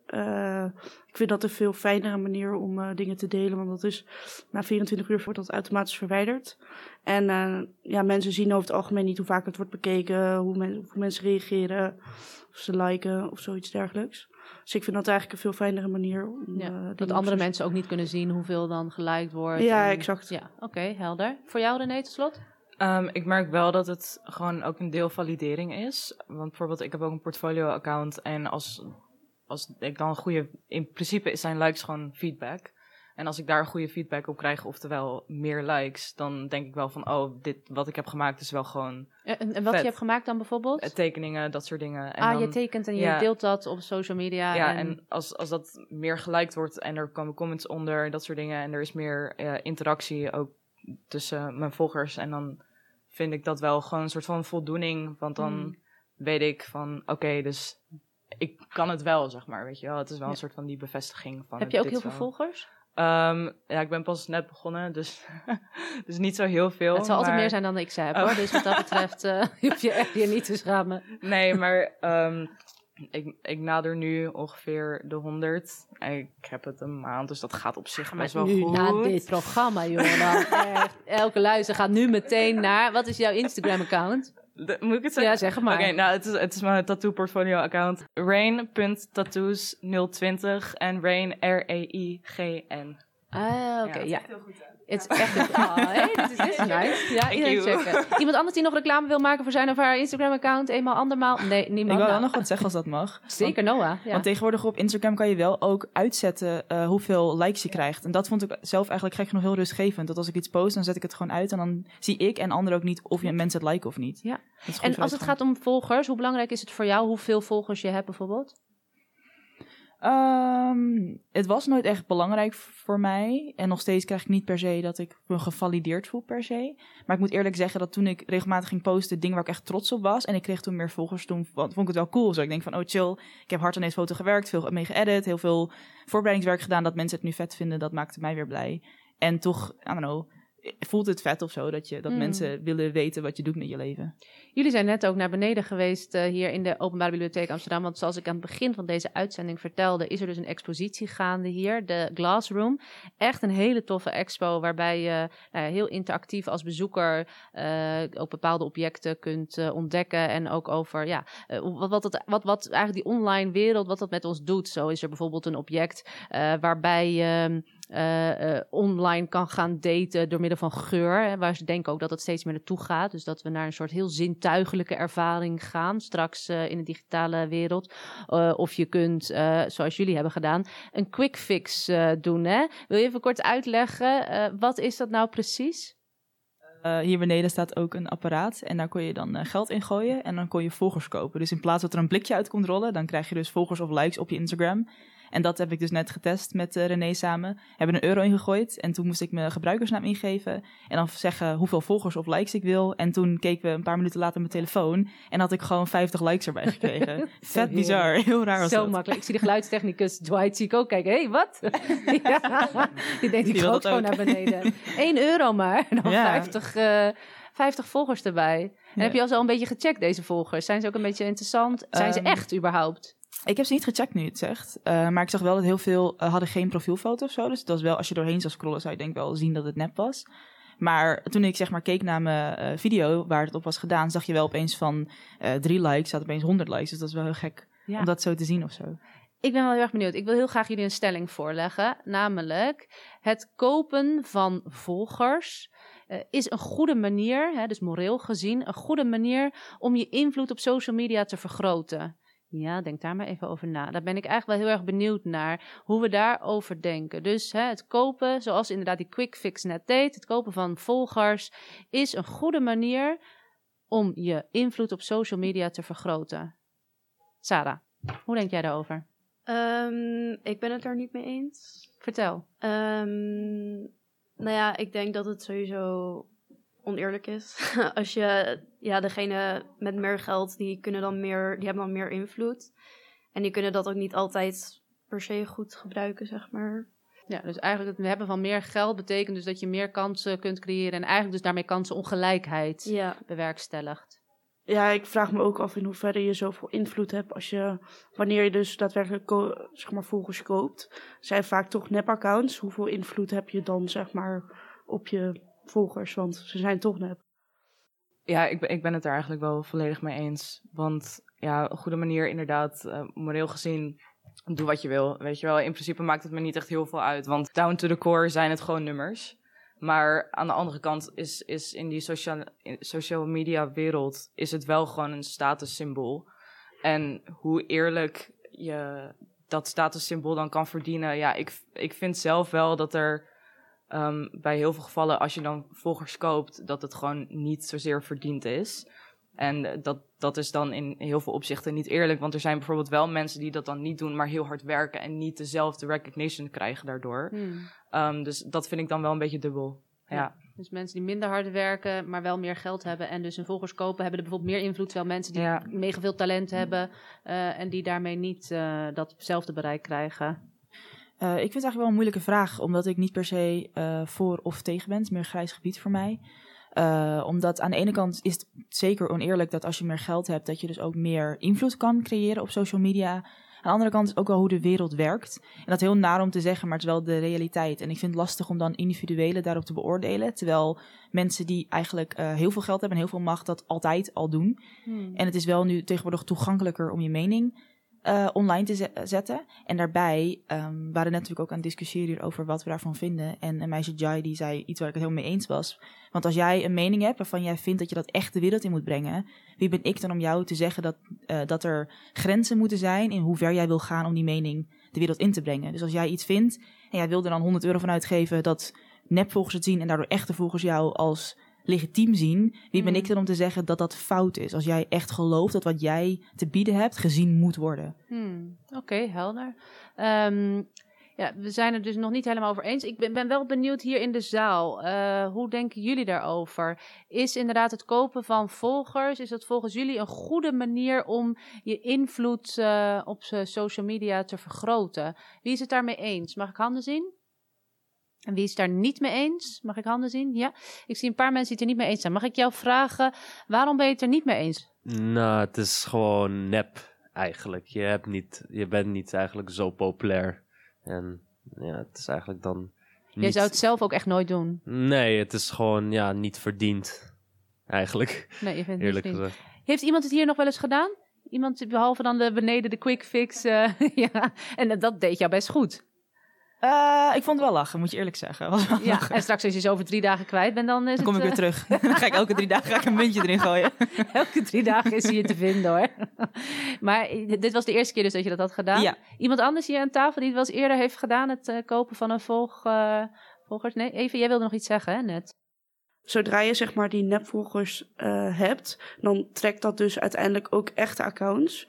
Uh, ik vind dat een veel fijnere manier om uh, dingen te delen. Want dat is na vierentwintig uur wordt dat automatisch verwijderd. En uh, ja, mensen zien over het algemeen niet hoe vaak het wordt bekeken. Hoe, men, hoe mensen reageren. Of ze liken of zoiets dergelijks. Dus ik vind dat eigenlijk een veel fijnere manier. Om, ja, uh, dat andere mensen ook niet kunnen zien hoeveel dan geliked wordt. Ja, en, exact. Ja, oké, okay, helder. Voor jou René, tot slot? Um, ik merk wel dat het gewoon ook een deel validering is. Want bijvoorbeeld, ik heb ook een portfolio-account. En als, als ik dan een goede... In principe zijn likes gewoon feedback. En als ik daar goede feedback op krijg, oftewel meer likes, dan denk ik wel van, oh, dit wat ik heb gemaakt is wel gewoon En, en wat vet. je hebt gemaakt dan bijvoorbeeld? Tekeningen, dat soort dingen. En ah, dan, je tekent en je ja, deelt dat op social media. Ja, en, en als, als dat meer geliked wordt en er komen comments onder, dat soort dingen. En er is meer uh, interactie ook tussen mijn volgers. En dan vind ik dat wel gewoon een soort van voldoening. Want dan mm. weet ik van, oké, okay, dus ik kan het wel, zeg maar. Weet je wel, het is wel ja. een soort van die bevestiging van. Heb je ook heel wel. veel volgers? Um, ja, ik ben pas net begonnen, dus, dus niet zo heel veel. Het zal maar... altijd meer zijn dan ik ze heb, oh. hoor. Dus wat dat betreft uh, hoef je echt je niet te schamen. Nee, maar um, ik, ik nader nu ongeveer de honderd. Ik heb het een maand, dus dat gaat op zich best wel nu, goed. Na dit programma, jongen. Dan echt, elke luister gaat nu meteen naar... Wat is jouw Instagram-account? De, moet ik het zeggen? Ja, zeg het maar. Oké, okay, nou, het is, het is mijn tattoo portfolio account. rain punt tattoos nul twintig en Rain, R E I G N. Ah, oké, okay, ja. Heel goed, hè? Het is echt goed. Oh, hey, dit is, dit is nice. Ja, iedereen checken. Iemand anders die nog reclame wil maken voor zijn of haar Instagram-account? Eenmaal, andermaal? Nee, niemand. Ik wil wel nog wat zeggen als dat mag. Zeker, want, Noah. Ja. Want tegenwoordig op Instagram kan je wel ook uitzetten uh, hoeveel likes je krijgt. En dat vond ik zelf eigenlijk gek nog heel rustgevend. Dat als ik iets post, dan zet ik het gewoon uit. En dan zie ik en anderen ook niet of je mensen het liken of niet. Ja. En als het gaat om volgers, hoe belangrijk is het voor jou hoeveel volgers je hebt bijvoorbeeld? Um, het was nooit echt belangrijk voor mij. En nog steeds krijg ik niet per se dat ik me gevalideerd voel per se. Maar ik moet eerlijk zeggen dat toen ik regelmatig ging posten, dingen waar ik echt trots op was. En ik kreeg toen meer volgers, toen vond ik het wel cool. Zo ik denk van, oh chill, ik heb hard aan deze foto gewerkt, veel mee geëdit, heel veel voorbereidingswerk gedaan. Dat mensen het nu vet vinden, dat maakte mij weer blij. En toch, I don't know, voelt het vet of zo, dat, je, dat mm. mensen willen weten wat je doet met je leven. Jullie zijn net ook naar beneden geweest uh, hier in de Openbare Bibliotheek Amsterdam. Want zoals ik aan het begin van deze uitzending vertelde, is er dus een expositie gaande hier, de Glass Room. Echt een hele toffe expo, waarbij je nou ja, heel interactief als bezoeker uh, ook bepaalde objecten kunt uh, ontdekken. En ook over ja, uh, wat, wat, het, wat, wat eigenlijk die online wereld, wat dat met ons doet. Zo is er bijvoorbeeld een object uh, waarbij je uh, uh, online kan gaan daten door middel van geur. Hè, waar ze denken ook dat het steeds meer naartoe gaat. Dus dat we naar een soort heel zintuigelijke ervaring gaan straks uh, in de digitale wereld. Uh, of je kunt, uh, zoals jullie hebben gedaan, een quick fix uh, doen. Hè? Wil je even kort uitleggen, uh, wat is dat nou precies? Uh, hier beneden staat ook een apparaat en daar kon je dan uh, geld in gooien en dan kon je volgers kopen. Dus in plaats dat er een blikje uit komt rollen, dan krijg je dus volgers of likes op je Instagram. En dat heb ik dus net getest met uh, René samen. We hebben een euro ingegooid en toen moest ik mijn gebruikersnaam ingeven. En dan zeggen hoeveel volgers of likes ik wil. En toen keken we een paar minuten later mijn telefoon. En had ik gewoon vijftig likes erbij gekregen. Vet bizar, heel raar was Zo dat. makkelijk. Ik zie de geluidstechnicus Dwight, zie ik ook kijken. Hé, hey, wat? Ja. Die denkt, ik ga ook gewoon naar beneden. Eén euro maar. En dan ja. vijftig, uh, vijftig volgers erbij. En ja. heb je al zo een beetje gecheckt, deze volgers? Zijn ze ook een beetje interessant? Zijn um, ze echt überhaupt? Ik heb ze niet gecheckt nu je het zegt. Uh, maar ik zag wel dat heel veel uh, hadden geen profielfoto of zo. Dus dat was wel, als je doorheen zou scrollen, zou je denk wel zien dat het nep was. Maar toen ik zeg maar keek naar mijn uh, video waar het op was gedaan, zag je wel opeens van uh, drie likes, had opeens honderd likes. Dus dat is wel heel gek ja. om dat zo te zien of zo. Ik ben wel heel erg benieuwd. Ik wil heel graag jullie een stelling voorleggen. Namelijk, het kopen van volgers uh, is een goede manier, hè, dus moreel gezien, een goede manier om je invloed op social media te vergroten. Ja, denk daar maar even over na. Daar ben ik eigenlijk wel heel erg benieuwd naar hoe we daarover denken. Dus hè, het kopen, zoals inderdaad die quick fix net deed, het kopen van volgers is een goede manier om je invloed op social media te vergroten. Sarah, hoe denk jij daarover? Um, ik ben het er niet mee eens. Vertel. Um, nou ja, ik denk dat het sowieso oneerlijk is. Als je, ja, degene met meer geld, die kunnen dan meer, die hebben dan meer invloed. En die kunnen dat ook niet altijd per se goed gebruiken, zeg maar. Ja, dus eigenlijk het hebben van meer geld betekent dus dat je meer kansen kunt creëren en eigenlijk dus daarmee kansenongelijkheid ja. bewerkstelligt. Ja, ik vraag me ook af in hoeverre je zoveel invloed hebt als je, wanneer je dus daadwerkelijk ko- zeg maar volgers koopt. Zijn vaak toch nep-accounts. Hoeveel invloed heb je dan zeg maar op je volgers? Want ze zijn toch nep. Ja, ik ben, ik ben het er eigenlijk wel volledig mee eens. Want ja, een goede manier inderdaad, uh, moreel gezien, doe wat je wil. Weet je wel, in principe maakt het me niet echt heel veel uit. Want down to the core zijn het gewoon nummers. Maar aan de andere kant is, is in die social, social media wereld is het wel gewoon een statussymbool. En hoe eerlijk je dat statussymbool dan kan verdienen. Ja, ik, ik vind zelf wel dat er um, bij heel veel gevallen, als je dan volgers koopt, dat het gewoon niet zozeer verdiend is. En dat, dat is dan in heel veel opzichten niet eerlijk. Want er zijn bijvoorbeeld wel mensen die dat dan niet doen, maar heel hard werken en niet dezelfde recognition krijgen daardoor. Hmm. Um, dus dat vind ik dan wel een beetje dubbel. Ja. Ja, dus mensen die minder hard werken, maar wel meer geld hebben en dus hun volgers kopen, hebben er bijvoorbeeld meer invloed. Terwijl mensen die ja. mega veel talent hebben uh, en die daarmee niet uh, datzelfde bereik krijgen. Uh, ik vind het eigenlijk wel een moeilijke vraag, omdat ik niet per se uh, voor of tegen ben. Het is meer een grijs gebied voor mij. Uh, omdat aan de ene kant is het zeker oneerlijk dat als je meer geld hebt, dat je dus ook meer invloed kan creëren op social media. Aan de andere kant is het ook wel hoe de wereld werkt. En dat is heel naar om te zeggen, maar het is wel de realiteit. En ik vind het lastig om dan individuelen daarop te beoordelen. Terwijl mensen die eigenlijk uh, heel veel geld hebben en heel veel macht dat altijd al doen. Hmm. En het is wel nu tegenwoordig toegankelijker om je mening uh, online te ze- zetten. En daarbij um, we waren net natuurlijk ook aan het discussiëren hier over wat we daarvan vinden. En een meisje Jai die zei iets waar ik het helemaal mee eens was. Want als jij een mening hebt waarvan jij vindt dat je dat echt de wereld in moet brengen, wie ben ik dan om jou te zeggen dat, uh, dat er grenzen moeten zijn in hoe ver jij wil gaan om die mening de wereld in te brengen. Dus als jij iets vindt en jij wil er dan honderd euro van uitgeven dat nepvolgers het zien en daardoor echte volgers jou als legitiem zien, wie ben ik dan om te zeggen dat dat fout is? Als jij echt gelooft dat wat jij te bieden hebt gezien moet worden. Hmm, Oké, okay, helder. Um, ja, we zijn het dus nog niet helemaal over eens. Ik ben, ben wel benieuwd hier in de zaal. Uh, hoe denken jullie daarover? Is inderdaad het kopen van volgers, is dat volgens jullie een goede manier om je invloed uh, op social media te vergroten? Wie is het daarmee eens? Mag ik handen zien? En wie is het daar niet mee eens? Mag ik handen zien? Ja. Ik zie een paar mensen die het er niet mee eens zijn. Mag ik jou vragen, waarom ben je het er niet mee eens? Nou, het is gewoon nep eigenlijk. Je, hebt niet, je bent niet eigenlijk zo populair. En ja, het is eigenlijk dan niet... Jij zou het zelf ook echt nooit doen? Nee, het is gewoon ja, niet verdiend. Eigenlijk. Nee, je vindt het eerlijk niet gezegd. Heeft iemand het hier nog wel eens gedaan? Iemand behalve dan de beneden de quick fix? Uh, ja. En dat deed jou best goed. Uh, ik vond het wel lachen, moet je eerlijk zeggen. Was wel ja, lachen. En straks als je zo over drie dagen kwijt bent, dan is dan kom het, ik weer uh... terug. Dan ga ik elke drie dagen ga ik een muntje erin gooien. Elke drie dagen is hij hier te vinden hoor. Maar dit was de eerste keer dus dat je dat had gedaan. Ja. Iemand anders hier aan tafel die het wel eens eerder heeft gedaan, het uh, kopen van een volg, uh, volgers? Nee, even, jij wilde nog iets zeggen hè, net. Zodra je zeg maar die nepvolgers uh, hebt, dan trekt dat dus uiteindelijk ook echte accounts.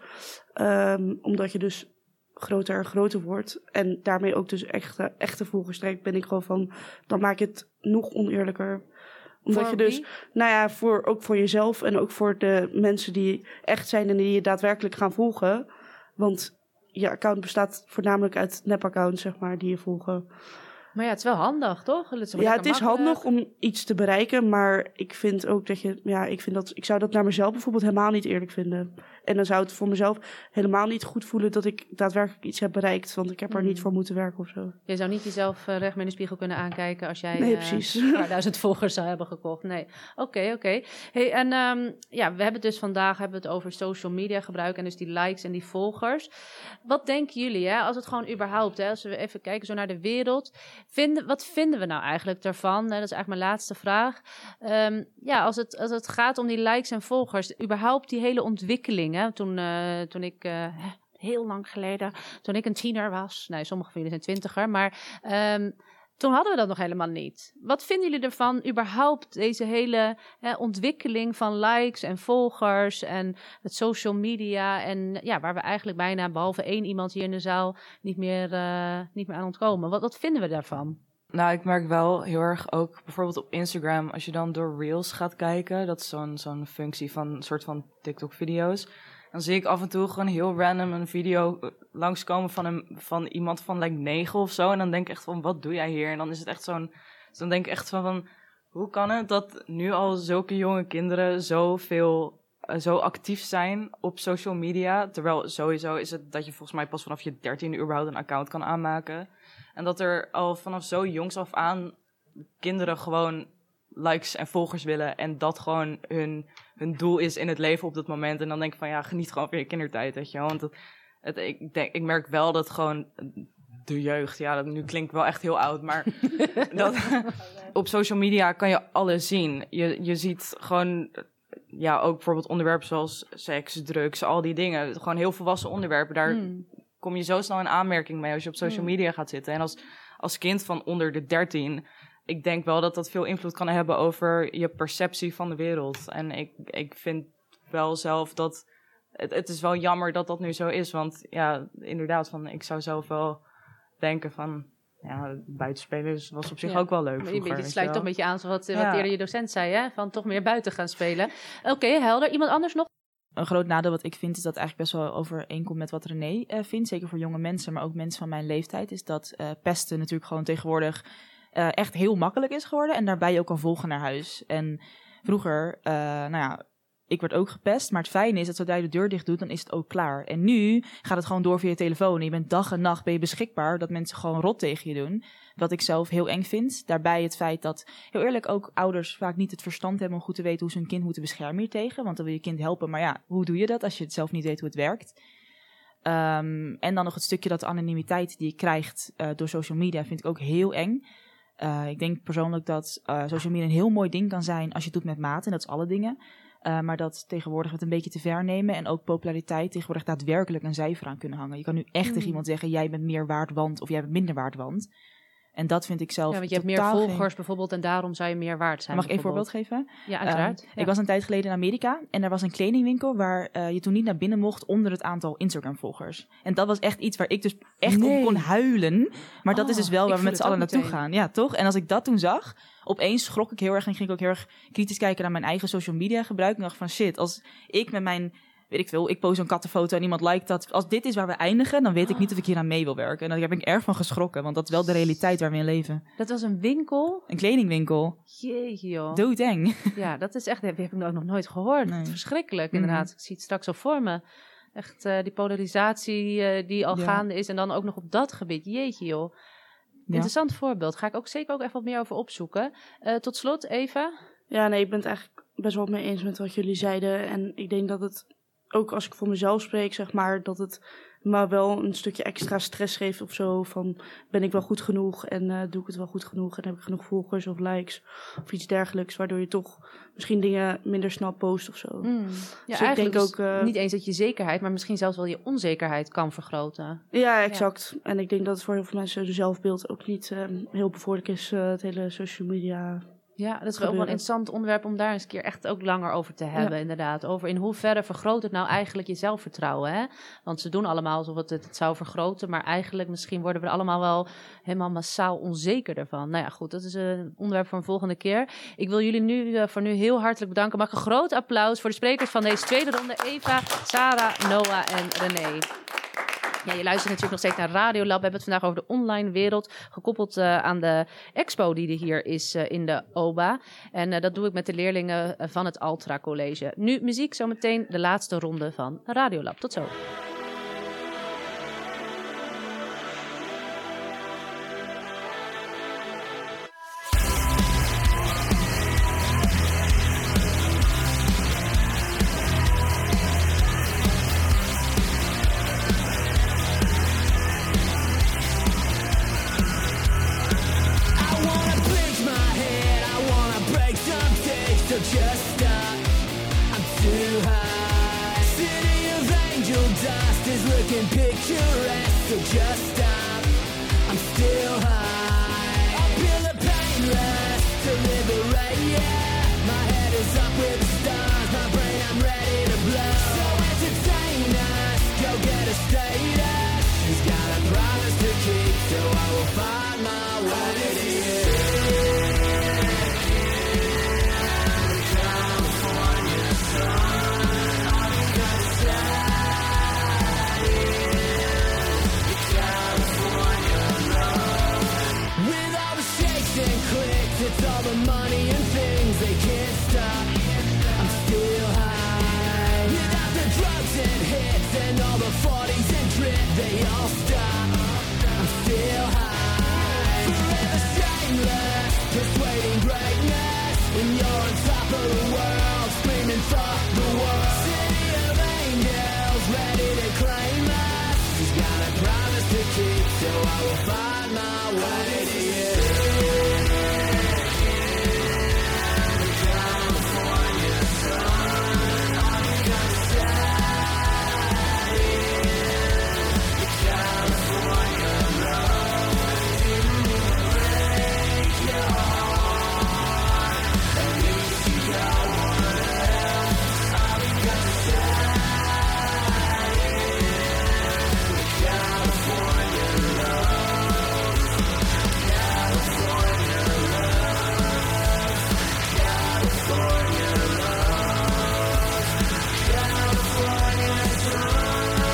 Um, omdat je dus groter en groter wordt en daarmee ook dus echte, echte volgers trekt, ben ik gewoon van, dan maak je het nog oneerlijker. Omdat voor je dus, wie? nou ja, voor, ook voor jezelf en ook voor de mensen die echt zijn en die je daadwerkelijk gaan volgen. Want je account bestaat voornamelijk uit nep-accounts, zeg maar, die je volgen. Maar ja, het is wel handig, toch? Het is ja, het is makkelijk. handig om iets te bereiken, maar ik vind ook dat je, ja, ik vind dat, ik zou dat naar mezelf bijvoorbeeld helemaal niet eerlijk vinden. En dan zou het voor mezelf helemaal niet goed voelen dat ik daadwerkelijk iets heb bereikt, want ik heb er Hmm. niet voor moeten werken of zo. Je zou niet jezelf uh, recht met in de spiegel kunnen aankijken als jij Nee, uh, precies. een paar duizend volgers zou hebben gekocht. Nee, oké, okay, oké. Okay. Hey, en um, ja, we hebben het dus vandaag hebben we het over social media gebruik en dus die likes en die volgers. Wat denken jullie, hè? Als het gewoon überhaupt, hè, als we even kijken zo naar de wereld, vinden, wat vinden we nou eigenlijk daarvan? Dat is eigenlijk mijn laatste vraag. Um, ja, als het, als het gaat om die likes en volgers, überhaupt die hele ontwikkeling, hè? Toen, uh, toen ik... Uh, heel lang geleden, toen ik een tiener was. Nee, sommige van jullie zijn twintiger, maar um, toen hadden we dat nog helemaal niet. Wat vinden jullie ervan, überhaupt deze hele hè, ontwikkeling van likes en volgers en het social media en ja, waar we eigenlijk bijna, behalve één iemand hier in de zaal, niet meer, uh, niet meer aan ontkomen. Wat, wat vinden we daarvan? Nou, ik merk wel heel erg ook bijvoorbeeld op Instagram, als je dan door Reels gaat kijken, dat is zo'n, zo'n functie van een soort van TikTok-video's. Dan zie ik af en toe gewoon heel random een video langskomen van, een, van iemand van like negen of zo. En dan denk ik echt van, wat doe jij hier? En dan is het echt zo'n... Dus dan denk ik echt van, van hoe kan het dat nu al zulke jonge kinderen zoveel uh, zo actief zijn op social media. Terwijl sowieso is het dat je volgens mij pas vanaf je dertiende überhaupt een account kan aanmaken. En dat er al vanaf zo jongs af aan kinderen gewoon likes en volgers willen. En dat gewoon hun, hun doel is in het leven op dat moment. En dan denk ik van ja, geniet gewoon van je kindertijd, weet je wel. Want het, het, ik, denk, ik merk wel dat gewoon de jeugd, ja, dat nu klinkt wel echt heel oud, maar dat, op social media kan je alles zien. Je, je ziet gewoon, ja, ook bijvoorbeeld onderwerpen zoals seks, drugs, al die dingen. Gewoon heel volwassen onderwerpen. Daar mm. kom je zo snel in aanmerking mee als je op social media mm. gaat zitten. En als, als kind van onder de dertien, ik denk wel dat dat veel invloed kan hebben over je perceptie van de wereld. En ik, ik vind wel zelf dat, het, het is wel jammer dat dat nu zo is. Want ja, inderdaad, van, ik zou zelf wel denken van, ja, buitenspelen was op zich ja. ook wel leuk vroeger. Je sluit toch een beetje aan wat, ja. wat eerder je docent zei, hè? Van toch meer buiten gaan spelen. Oké, okay, helder. Iemand anders nog? Een groot nadeel wat ik vind is dat eigenlijk best wel overeenkomt met wat René uh, vindt. Zeker voor jonge mensen, maar ook mensen van mijn leeftijd. Is dat uh, pesten natuurlijk gewoon tegenwoordig uh, echt heel makkelijk is geworden. En daarbij je ook kan volgen naar huis. En vroeger, uh, nou ja, ik werd ook gepest, maar het fijne is dat zodra je de deur dicht doet, dan is het ook klaar. En nu gaat het gewoon door via je telefoon. En je bent dag en nacht ben je beschikbaar, dat mensen gewoon rot tegen je doen. Wat ik zelf heel eng vind. Daarbij het feit dat, heel eerlijk, ook ouders vaak niet het verstand hebben om goed te weten hoe ze hun kind moeten beschermen hiertegen. Want dan wil je kind helpen, maar ja, hoe doe je dat als je het zelf niet weet hoe het werkt? Um, en dan nog het stukje dat de anonimiteit die je krijgt uh, door social media vind ik ook heel eng. Uh, ik denk persoonlijk dat uh, social media een heel mooi ding kan zijn als je het doet met mate, en dat is alle dingen. Uh, maar dat tegenwoordig het een beetje te ver nemen en ook populariteit tegenwoordig daadwerkelijk een cijfer aan kunnen hangen. Je kan nu echt mm. tegen iemand zeggen, jij bent meer waard want of jij bent minder waard want. En dat vind ik zelf. Ja, want je hebt meer volgers geen... bijvoorbeeld en daarom zou je meer waard zijn. Mag ik een voorbeeld geven? Ja, uiteraard. Um, ja. Ik was een tijd geleden in Amerika en er was een kledingwinkel waar uh, je toen niet naar binnen mocht onder het aantal Instagram-volgers. En dat was echt iets waar ik dus echt nee. op kon huilen. Maar dat oh, is dus wel waar we met z'n allen naartoe gaan. Ja, toch? En als ik dat toen zag, opeens schrok ik heel erg en ging ik ook heel erg kritisch kijken naar mijn eigen social media gebruik. En dacht van shit, als ik met mijn, weet ik veel, ik post een kattenfoto en iemand liked dat. Als dit is waar we eindigen, dan weet ik niet of ik hier aan mee wil werken. En daar ben ik erg van geschrokken, want dat is wel de realiteit waar we in leven. Dat was een winkel? Een kledingwinkel. Jeetje joh. Doodeng. Ja, dat is echt, dat heb ik ook nog nooit gehoord. Nee. Verschrikkelijk, inderdaad. Mm-hmm. Ik zie het straks al voor me. Echt uh, die polarisatie uh, die al ja. gaande is en dan ook nog op dat gebied. Jeetje joh. Ja. Interessant voorbeeld. Ga ik ook zeker ook even wat meer over opzoeken. Uh, tot slot, Eva? Ja, nee, ik ben het eigenlijk best wel mee eens met wat jullie zeiden. En ik denk dat het, ook als ik voor mezelf spreek, zeg maar, dat het me wel een stukje extra stress geeft of zo. Van, ben ik wel goed genoeg en uh, doe ik het wel goed genoeg en heb ik genoeg volgers of likes of iets dergelijks. Waardoor je toch misschien dingen minder snel post of zo. Mm. Ja, dus eigenlijk ik denk dus ook, uh, niet eens dat je zekerheid, maar misschien zelfs wel je onzekerheid kan vergroten. Ja, exact. Ja. En ik denk dat het voor heel veel mensen de zelfbeeld ook niet uh, heel bevorderlijk is, uh, het hele social media. Ja, dat is wel ook wel een interessant onderwerp om daar eens een keer echt ook langer over te hebben, ja. inderdaad. Over in hoeverre vergroot het nou eigenlijk je zelfvertrouwen, hè? Want ze doen allemaal alsof het het zou vergroten, maar eigenlijk misschien worden we er allemaal wel helemaal massaal onzeker ervan. Nou ja, goed, dat is een onderwerp voor een volgende keer. Ik wil jullie nu uh, voor nu heel hartelijk bedanken. Mag ik een groot applaus voor de sprekers van deze tweede ronde, Eva, Sarah, Noah en René. Ja, je luistert natuurlijk nog steeds naar Radiolab. We hebben het vandaag over de online wereld, gekoppeld uh, aan de expo die er hier is uh, in de O B A. En uh, dat doe ik met de leerlingen uh, van het Altra College. Nu muziek, zometeen de laatste ronde van Radiolab. Tot zo. It's all the money and things they can't stop. I'm still high. the forties and drip, they all stop. I'm still high, forever shameless, persuading greatness. When you're on top of the world, screaming fuck the world. City of angels, ready to claim us. She's got a promise to keep, so I will find my way to you. California sun, I'm gonna shine. The California love didn't break your heart. At least you got one else. I'm gonna shine. The California love, California love, California love, California sun.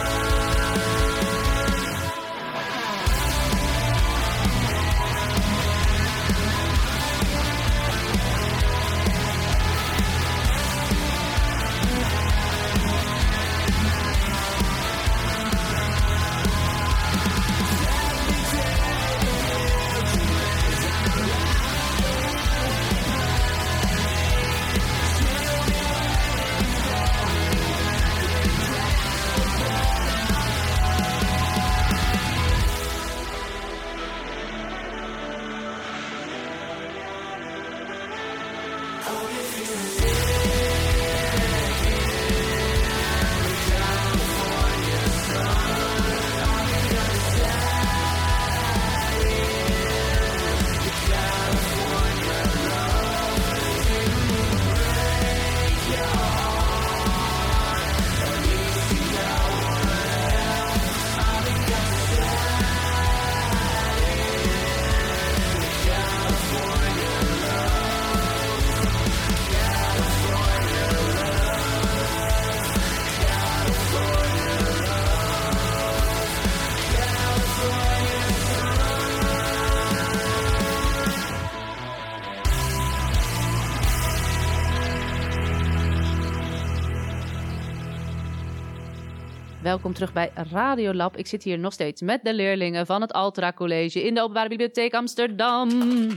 Welkom terug bij Radiolab. Ik zit hier nog steeds met de leerlingen van het Altra College in de Openbare Bibliotheek Amsterdam.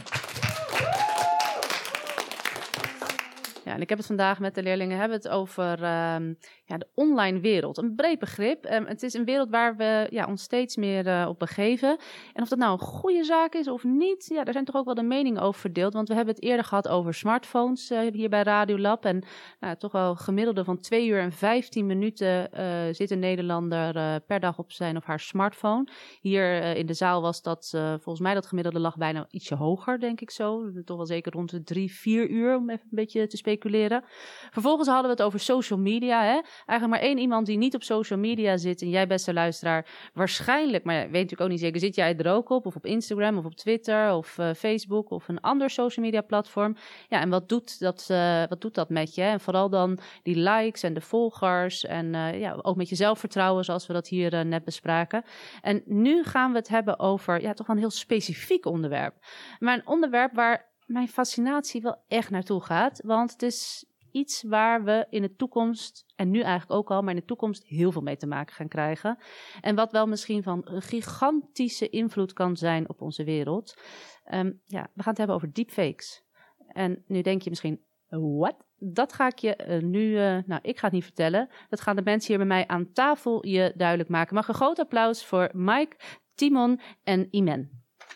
Ja, en ik heb het vandaag met de leerlingen hebben het over um, ja, de online wereld. Een breed begrip. Um, het is een wereld waar we ja, ons steeds meer uh, op begeven. En of dat nou een goede zaak is of niet, ja, daar zijn toch ook wel de meningen over verdeeld. Want we hebben het eerder gehad over smartphones uh, hier bij Radiolab. En nou, toch wel gemiddelde van twee uur en vijftien minuten uh, zit een Nederlander uh, per dag op zijn of haar smartphone. Hier uh, in de zaal was dat, uh, volgens mij dat gemiddelde lag bijna ietsje hoger, denk ik zo. Toch wel zeker rond de drie, vier uur, om even een beetje te speculeren. Vervolgens hadden we het over social media. Hè? Eigenlijk maar één iemand die niet op social media zit. En jij, beste luisteraar, waarschijnlijk, maar ja, weet natuurlijk ook niet zeker, zit jij er ook op? Of op Instagram, of op Twitter, of uh, Facebook, of een ander social media platform. Ja, en wat doet dat, uh, wat doet dat met je? En vooral dan die likes en de volgers. En uh, ja, ook met je zelfvertrouwen, zoals we dat hier uh, net bespraken. En nu gaan we het hebben over ja, toch wel een heel specifiek onderwerp. Maar een onderwerp waar mijn fascinatie wel echt naartoe gaat. Want het is iets waar we in de toekomst, en nu eigenlijk ook al, maar in de toekomst heel veel mee te maken gaan krijgen. En wat wel misschien van een gigantische invloed kan zijn op onze wereld. Um, ja, we gaan het hebben over deepfakes. En nu denk je misschien, what? Dat ga ik je uh, nu, uh, nou ik ga het niet vertellen. Dat gaan de mensen hier bij mij aan tafel je duidelijk maken. Mag een groot applaus voor Mike, Timon en Imen.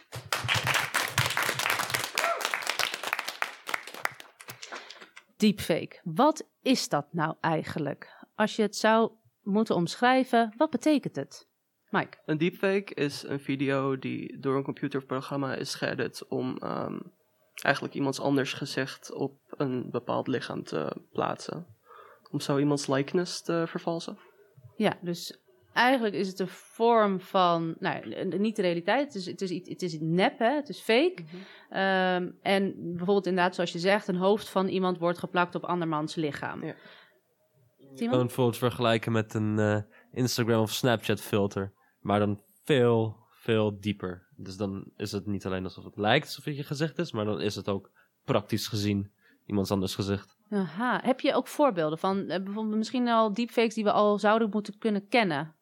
Deepfake. Wat is dat nou eigenlijk? Als je het zou moeten omschrijven, wat betekent het? Mike? Een deepfake is een video die door een computerprogramma is geëdit om um, eigenlijk iemands anders gezicht op een bepaald lichaam te plaatsen. Om zo iemands likeness te vervalsen. Ja, dus eigenlijk is het een vorm van, nou, niet de realiteit, het is, het is, het is nep, hè? Het is fake. Mm-hmm. Um, en bijvoorbeeld inderdaad, zoals je zegt, een hoofd van iemand wordt geplakt op andermans lichaam. Ja. Je kan het bijvoorbeeld vergelijken met een uh, Instagram of Snapchat filter, maar dan veel, veel dieper. Dus dan is het niet alleen alsof het lijkt alsof het je gezicht is, maar dan is het ook praktisch gezien iemands anders gezicht. Aha. Heb je ook voorbeelden van uh, bijvoorbeeld misschien al deepfakes die we al zouden moeten kunnen kennen?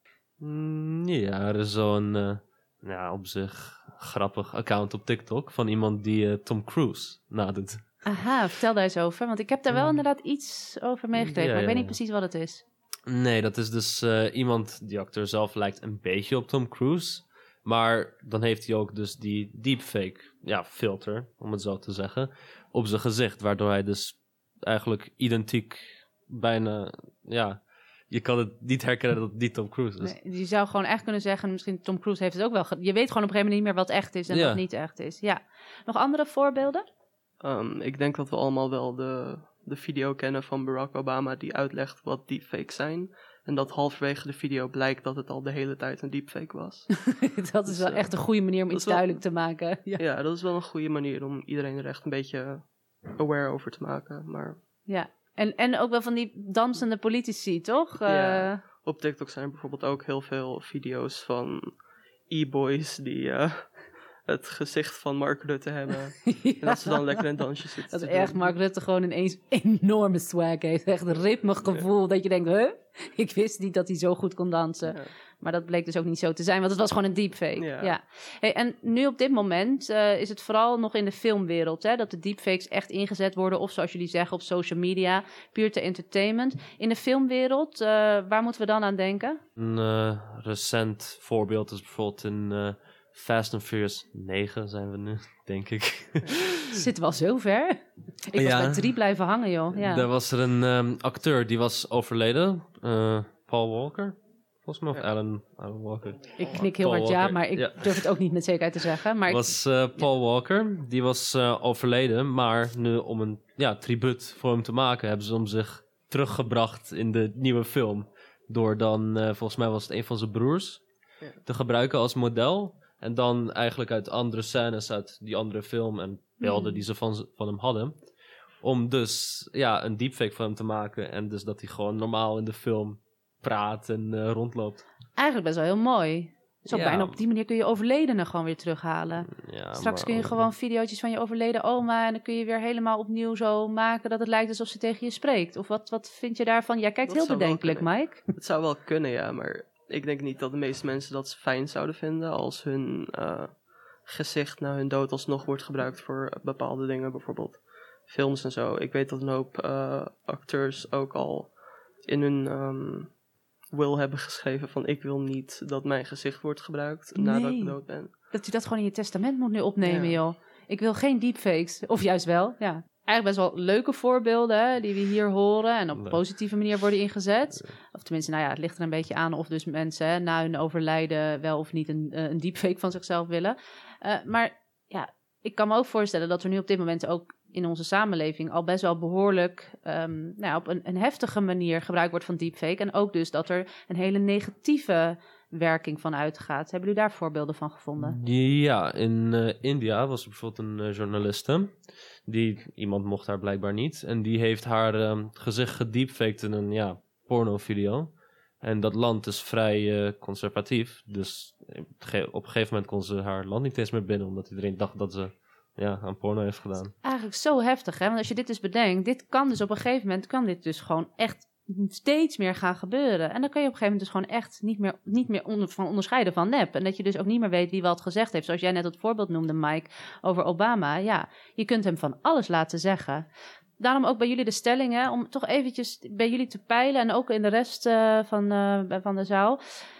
Mm, ja, er is zo'n uh, ja, op zich grappig account op TikTok van iemand die uh, Tom Cruise nadoet. Aha, vertel daar eens over. Want ik heb daar wel inderdaad iets over meegekregen, Ja, maar ik ja, weet niet ja. precies wat het is. Nee, dat is dus uh, iemand, die acteur zelf lijkt een beetje op Tom Cruise. Maar dan heeft hij ook dus die deepfake ja, filter, om het zo te zeggen, op zijn gezicht. Waardoor hij dus eigenlijk identiek bijna, ja, je kan het niet herkennen dat het niet Tom Cruise is. Nee, je zou gewoon echt kunnen zeggen, misschien Tom Cruise heeft het ook wel... Ge- je weet gewoon op een gegeven moment niet meer wat echt is en Ja. wat niet echt is. Ja. Nog andere voorbeelden? Um, ik denk dat we allemaal wel de, de video kennen van Barack Obama die uitlegt wat deepfakes zijn. En dat halverwege de video blijkt dat het al de hele tijd een deepfake was. Dat is wel uh, echt een goede manier om dat iets is wel- duidelijk te maken. Ja. Ja, dat is wel een goede manier om iedereen er echt een beetje aware over te maken. Maar Ja. En, en ook wel van die dansende politici, toch? ja, Eh, op TikTok zijn er bijvoorbeeld ook heel veel video's van e-boys die uh, het gezicht van Mark Rutte hebben. En dat ze dan lekker een dansje zitten Dat is te doen. erg Mark Rutte gewoon ineens enorme swag heeft. Echt een ritmig gevoel dat je denkt, huh? Ik wist niet dat hij zo goed kon dansen. Ja. Maar dat bleek dus ook niet zo te zijn, want het was gewoon een deepfake. Ja. Ja. Hey, en nu op dit moment uh, is het vooral nog in de filmwereld, hè, dat de deepfakes echt ingezet worden. Of zoals jullie zeggen op social media, puur te entertainment. In de filmwereld, uh, waar moeten we dan aan denken? Een uh, recent voorbeeld is bijvoorbeeld in uh, Fast and Furious negen zijn we nu, denk ik. Zitten we al zo ver? Ik was Ja. bij drie blijven hangen, joh. Ja. Daar was er een um, acteur die was overleden, uh, Paul Walker, volgens mij, of Alan, Alan Walker. Ik knik heel Paul hard ja, Walker, maar ik ja. durf het ook niet met zekerheid te zeggen. Maar ik- was uh, Paul Walker, die was uh, overleden, maar nu om een ja, tribuut voor hem te maken, hebben ze hem zich teruggebracht in de nieuwe film. Door dan, uh, volgens mij was het een van zijn broers, Ja. te gebruiken als model. En dan eigenlijk uit andere scènes uit die andere film en beelden Hmm. die ze van, z- van hem hadden. Om dus ja, een deepfake van hem te maken. En dus dat hij gewoon normaal in de film praat en uh, rondloopt. eigenlijk best wel heel mooi. Zo Ja. bijna op die manier kun je overledenen gewoon weer terughalen. Ja, Straks maar- kun je gewoon video's van je overleden oma... en dan kun je weer helemaal opnieuw zo maken... dat het lijkt alsof ze tegen je spreekt. Of wat, wat vind je daarvan? Jij kijkt Dat heel zou wel bedenkelijk, kunnen. Mike. Het zou wel kunnen, ja, maar ik denk niet dat de meeste mensen dat fijn zouden vinden als hun uh, gezicht na hun dood alsnog wordt gebruikt voor bepaalde dingen, bijvoorbeeld films en zo. Ik weet dat een hoop uh, acteurs ook al in hun um, will hebben geschreven van ik wil niet dat mijn gezicht wordt gebruikt nadat Nee. ik dood ben. Dat je dat gewoon in je testament moet nu opnemen, Ja. joh. Ik wil geen deepfakes. Of juist wel, ja. Eigenlijk best wel leuke voorbeelden hè, die we hier horen... en op een Leuk. positieve manier worden ingezet. Of tenminste, nou ja, het ligt er een beetje aan... of dus mensen hè, na hun overlijden wel of niet een, eh, een deepfake van zichzelf willen. Uh, maar ja, ik kan me ook voorstellen dat er nu op dit moment ook... in onze samenleving al best wel behoorlijk... Um, nou ja, op een, een heftige manier gebruik wordt van deepfake. En ook dus dat er een hele negatieve werking van uitgaat. Hebben jullie daar voorbeelden van gevonden? Ja, in uh, India was er bijvoorbeeld een uh, journaliste. Die, iemand mocht haar blijkbaar niet. En die heeft haar um, gezicht gedeepfaked in een ja, pornovideo. En dat land is vrij uh, conservatief. Dus op een gegeven moment kon ze haar land niet eens meer binnen. Omdat iedereen dacht dat ze ja, aan porno heeft gedaan. Eigenlijk zo heftig, hè? Want als je dit dus bedenkt, dit kan dus op een gegeven moment, kan dit dus gewoon echt steeds meer gaan gebeuren. En dan kun je op een gegeven moment dus gewoon echt niet meer, niet meer onder, van onderscheiden van nep. En dat je dus ook niet meer weet wie wat gezegd heeft. Zoals jij net het voorbeeld noemde, Mike, over Obama. Ja, je kunt hem van alles laten zeggen. Daarom ook bij jullie de stellingen, om toch eventjes bij jullie te peilen en ook in de rest uh, van, uh, van de zaal.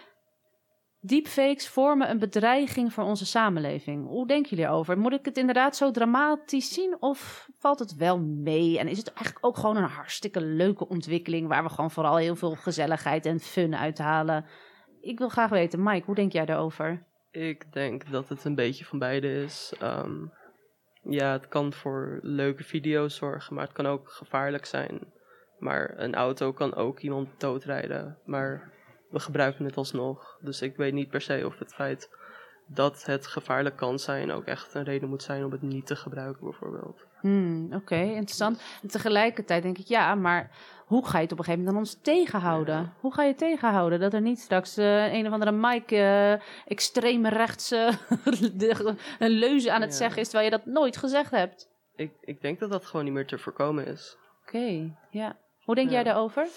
Deepfakes vormen een bedreiging voor onze samenleving. Hoe denken jullie erover? Moet ik het inderdaad zo dramatisch zien of valt het wel mee? En is het eigenlijk ook gewoon een hartstikke leuke ontwikkeling waar we gewoon vooral heel veel gezelligheid en fun uithalen? Ik wil graag weten, Mike, hoe denk jij daarover? Ik denk dat het een beetje van beide is. Um, ja, het kan voor leuke video's zorgen, maar het kan ook gevaarlijk zijn. Maar een auto kan ook iemand doodrijden, maar we gebruiken het alsnog. Dus ik weet niet per se of het feit dat het gevaarlijk kan zijn ook echt een reden moet zijn om het niet te gebruiken, bijvoorbeeld. Hmm, Oké, okay, interessant. En tegelijkertijd denk ik, ja, maar hoe ga je het op een gegeven moment dan ons tegenhouden? Ja. Hoe ga je het tegenhouden dat er niet straks uh, een of andere Mike uh, extreme rechtse uh, een leuze aan het ja. zeggen is, terwijl je dat nooit gezegd hebt? Ik, ik denk dat dat gewoon niet meer te voorkomen is. Oké, okay, ja. Hoe denk ja. jij daarover?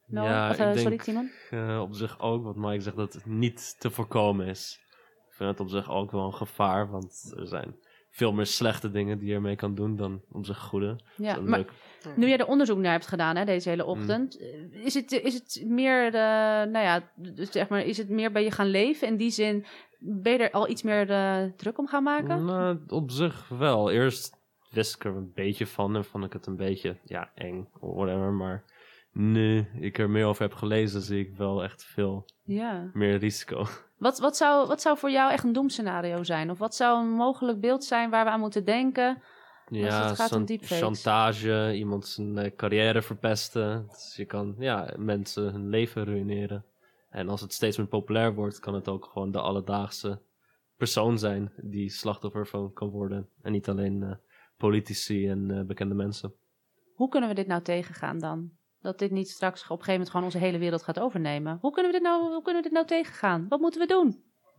No? Ja, of, uh, ik denk sorry, Timon? Uh, op zich ook wat Mike zegt, dat het niet te voorkomen is. Ik vind het op zich ook wel een gevaar, want er zijn veel meer slechte dingen die je ermee kan doen dan op zich goede. Ja, maar leuk. Nu jij er onderzoek naar hebt gedaan, hè, deze hele ochtend, mm. is, het, is het meer, de, nou ja, dus zeg maar, is het meer bij je gaan leven? In die zin, ben je er al iets meer de druk om gaan maken? Nou, op zich wel. Eerst wist ik er een beetje van en vond ik het een beetje, ja, eng, whatever, maar nu ik er meer over heb gelezen, zie ik wel echt veel ja. meer risico. Wat, wat, zou, wat zou voor jou echt een doemscenario zijn? Of wat zou een mogelijk beeld zijn waar we aan moeten denken ja, als het gaat om deepfakes? Chantage, iemand zijn uh, carrière verpesten. Dus je kan ja, mensen hun leven ruïneren. En als het steeds meer populair wordt, kan het ook gewoon de alledaagse persoon zijn die slachtoffer van kan worden. En niet alleen uh, politici en uh, bekende mensen. Hoe kunnen we dit nou tegengaan dan? Dat dit niet straks op een gegeven moment gewoon onze hele wereld gaat overnemen. Hoe kunnen we dit nou, hoe kunnen we dit nou tegengaan? Wat moeten we doen?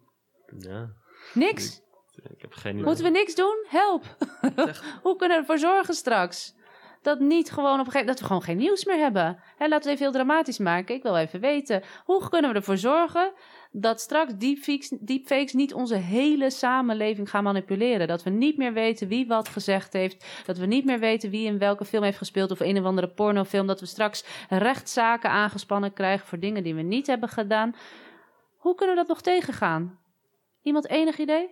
Ja. Niks? Ik, ik heb geen idee. Moeten we niks doen? Help! Hoe kunnen we ervoor zorgen straks? Dat niet gewoon op een gegeven dat we gewoon geen nieuws meer hebben. Hè, laten we het even heel dramatisch maken. Ik wil even weten. Hoe kunnen we ervoor zorgen dat straks deepfakes, deepfakes niet onze hele samenleving gaan manipuleren? Dat we niet meer weten wie wat gezegd heeft. Dat we niet meer weten wie in welke film heeft gespeeld of een of andere pornofilm. Dat we straks rechtszaken aangespannen krijgen voor dingen die we niet hebben gedaan. Hoe kunnen we dat nog tegengaan? Iemand enig idee?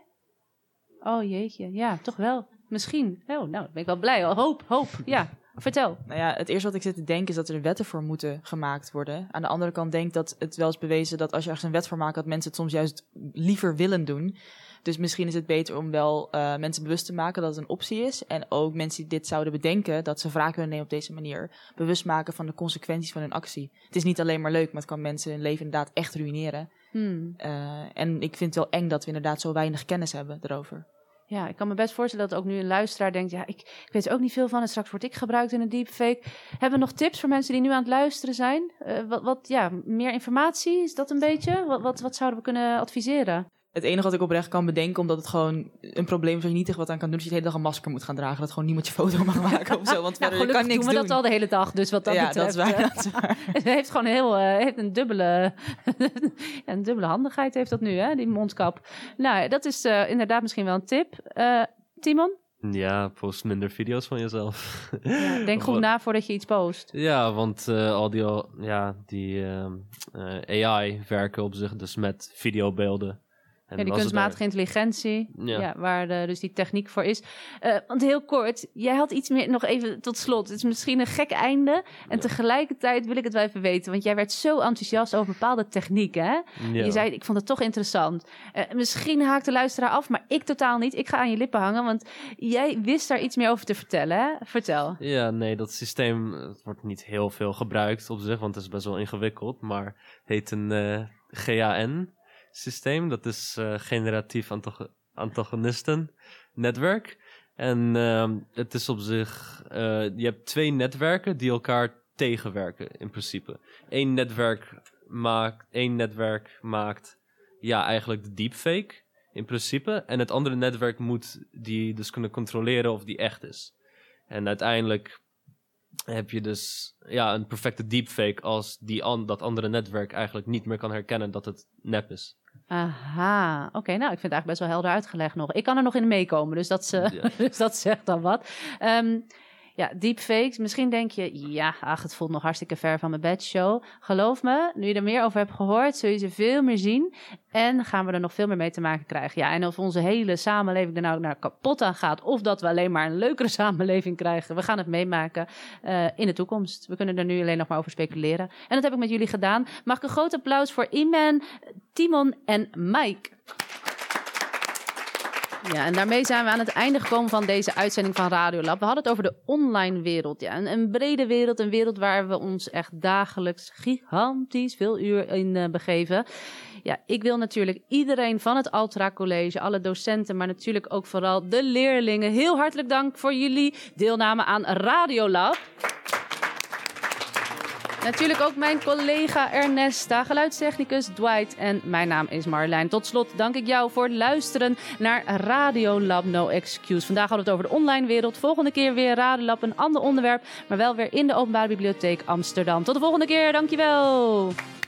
Oh jeetje, ja, toch wel. Misschien. Oh, nou, ben ik wel blij. Hoop, hoop, ja. Vertel. Nou ja, het eerste wat ik zit te denken is dat er wetten voor moeten gemaakt worden. Aan de andere kant denk ik dat het wel is bewezen dat als je ergens een wet voor maakt, dat mensen het soms juist liever willen doen. Dus misschien is het beter om wel uh, mensen bewust te maken dat het een optie is. En ook mensen die dit zouden bedenken, dat ze wraak kunnen nemen op deze manier, bewust maken van de consequenties van hun actie. Het is niet alleen maar leuk, maar het kan mensen hun leven inderdaad echt ruïneren. Hmm. Uh, en ik vind het wel eng dat we inderdaad zo weinig kennis hebben erover. Ja, ik kan me best voorstellen dat ook nu een luisteraar denkt, ja, ik, ik weet er ook niet veel van en straks word ik gebruikt in een deepfake. Hebben we nog tips voor mensen die nu aan het luisteren zijn? Uh, wat, wat, ja, meer informatie, is dat een beetje? Wat, wat, wat zouden we kunnen adviseren? Het enige wat ik oprecht kan bedenken, omdat het gewoon een probleem is waar je niet echt wat aan kan doen, is dat je de hele dag een masker moet gaan dragen. Dat gewoon niemand je foto mag maken of zo, want verder nou, je kan niks doen. we doen. dat al de hele dag, dus wat dat ja, betreft. Dat is waar, dat is waar. Het heeft gewoon heel, uh, heeft een dubbele, een dubbele handigheid heeft dat nu, hè, die mondkap. Nou, dat is uh, inderdaad misschien wel een tip. Uh, Timon? Ja, post minder video's van jezelf. Ja, denk goed na voordat je iets post. Ja, want uh, al die, al, ja, die uh, uh, A I werken op zich dus met videobeelden. En ja, die kunstmatige daar... intelligentie, ja. Ja, waar de, dus die techniek voor is. Uh, want heel kort, jij had iets meer, nog even tot slot. Het is misschien een gek einde. En ja. tegelijkertijd wil ik het wel even weten. Want jij werd zo enthousiast over bepaalde technieken. Hè? Ja. Je zei, ik vond het toch interessant. Uh, misschien haakt de luisteraar af, maar ik totaal niet. Ik ga aan je lippen hangen, want jij wist daar iets meer over te vertellen. Hè? Vertel. Ja, nee, dat systeem het wordt niet heel veel gebruikt op zich. Want het is best wel ingewikkeld. Maar het heet een uh, G A N systeem, dat is uh, generatief antago- antagonisten-netwerk. En uh, het is op zich, uh, je hebt twee netwerken die elkaar tegenwerken in principe. Eén netwerk maakt, één netwerk maakt ja, eigenlijk de deepfake in principe. En het andere netwerk moet die dus kunnen controleren of die echt is. En uiteindelijk heb je dus ja, een perfecte deepfake als die an- dat andere netwerk eigenlijk niet meer kan herkennen dat het nep is. Aha, oké, okay, nou ik vind het eigenlijk best wel helder uitgelegd nog. Ik kan er nog in meekomen, dus dat, uh, ja. dus dat zegt dan wat. Um, ja, deepfakes, misschien denk je, ja, ach, het voelt nog hartstikke ver van mijn bedshow. Geloof me, nu je er meer over hebt gehoord, zul je ze veel meer zien. En gaan we er nog veel meer mee te maken krijgen. Ja, en of onze hele samenleving er nou naar kapot aan gaat, of dat we alleen maar een leukere samenleving krijgen, we gaan het meemaken uh, in de toekomst. We kunnen er nu alleen nog maar over speculeren. En dat heb ik met jullie gedaan. Mag ik een groot applaus voor Iman, Timon en Mike. Ja, en daarmee zijn we aan het einde gekomen van deze uitzending van Radiolab. We hadden het over de online wereld. Ja, een, een brede wereld, een wereld waar we ons echt dagelijks gigantisch veel uur in uh, begeven. Ja, ik wil natuurlijk iedereen van het Altra College, alle docenten, maar natuurlijk ook vooral de leerlingen. Heel hartelijk dank voor jullie deelname aan Radiolab. Natuurlijk ook mijn collega Ernesta, geluidstechnicus Dwight en mijn naam is Marlijn. Tot slot dank ik jou voor het luisteren naar Radiolab No Excuse. Vandaag hadden we het over de online wereld. Volgende keer weer Radiolab, een ander onderwerp, maar wel weer in de Openbare Bibliotheek Amsterdam. Tot de volgende keer, dankjewel!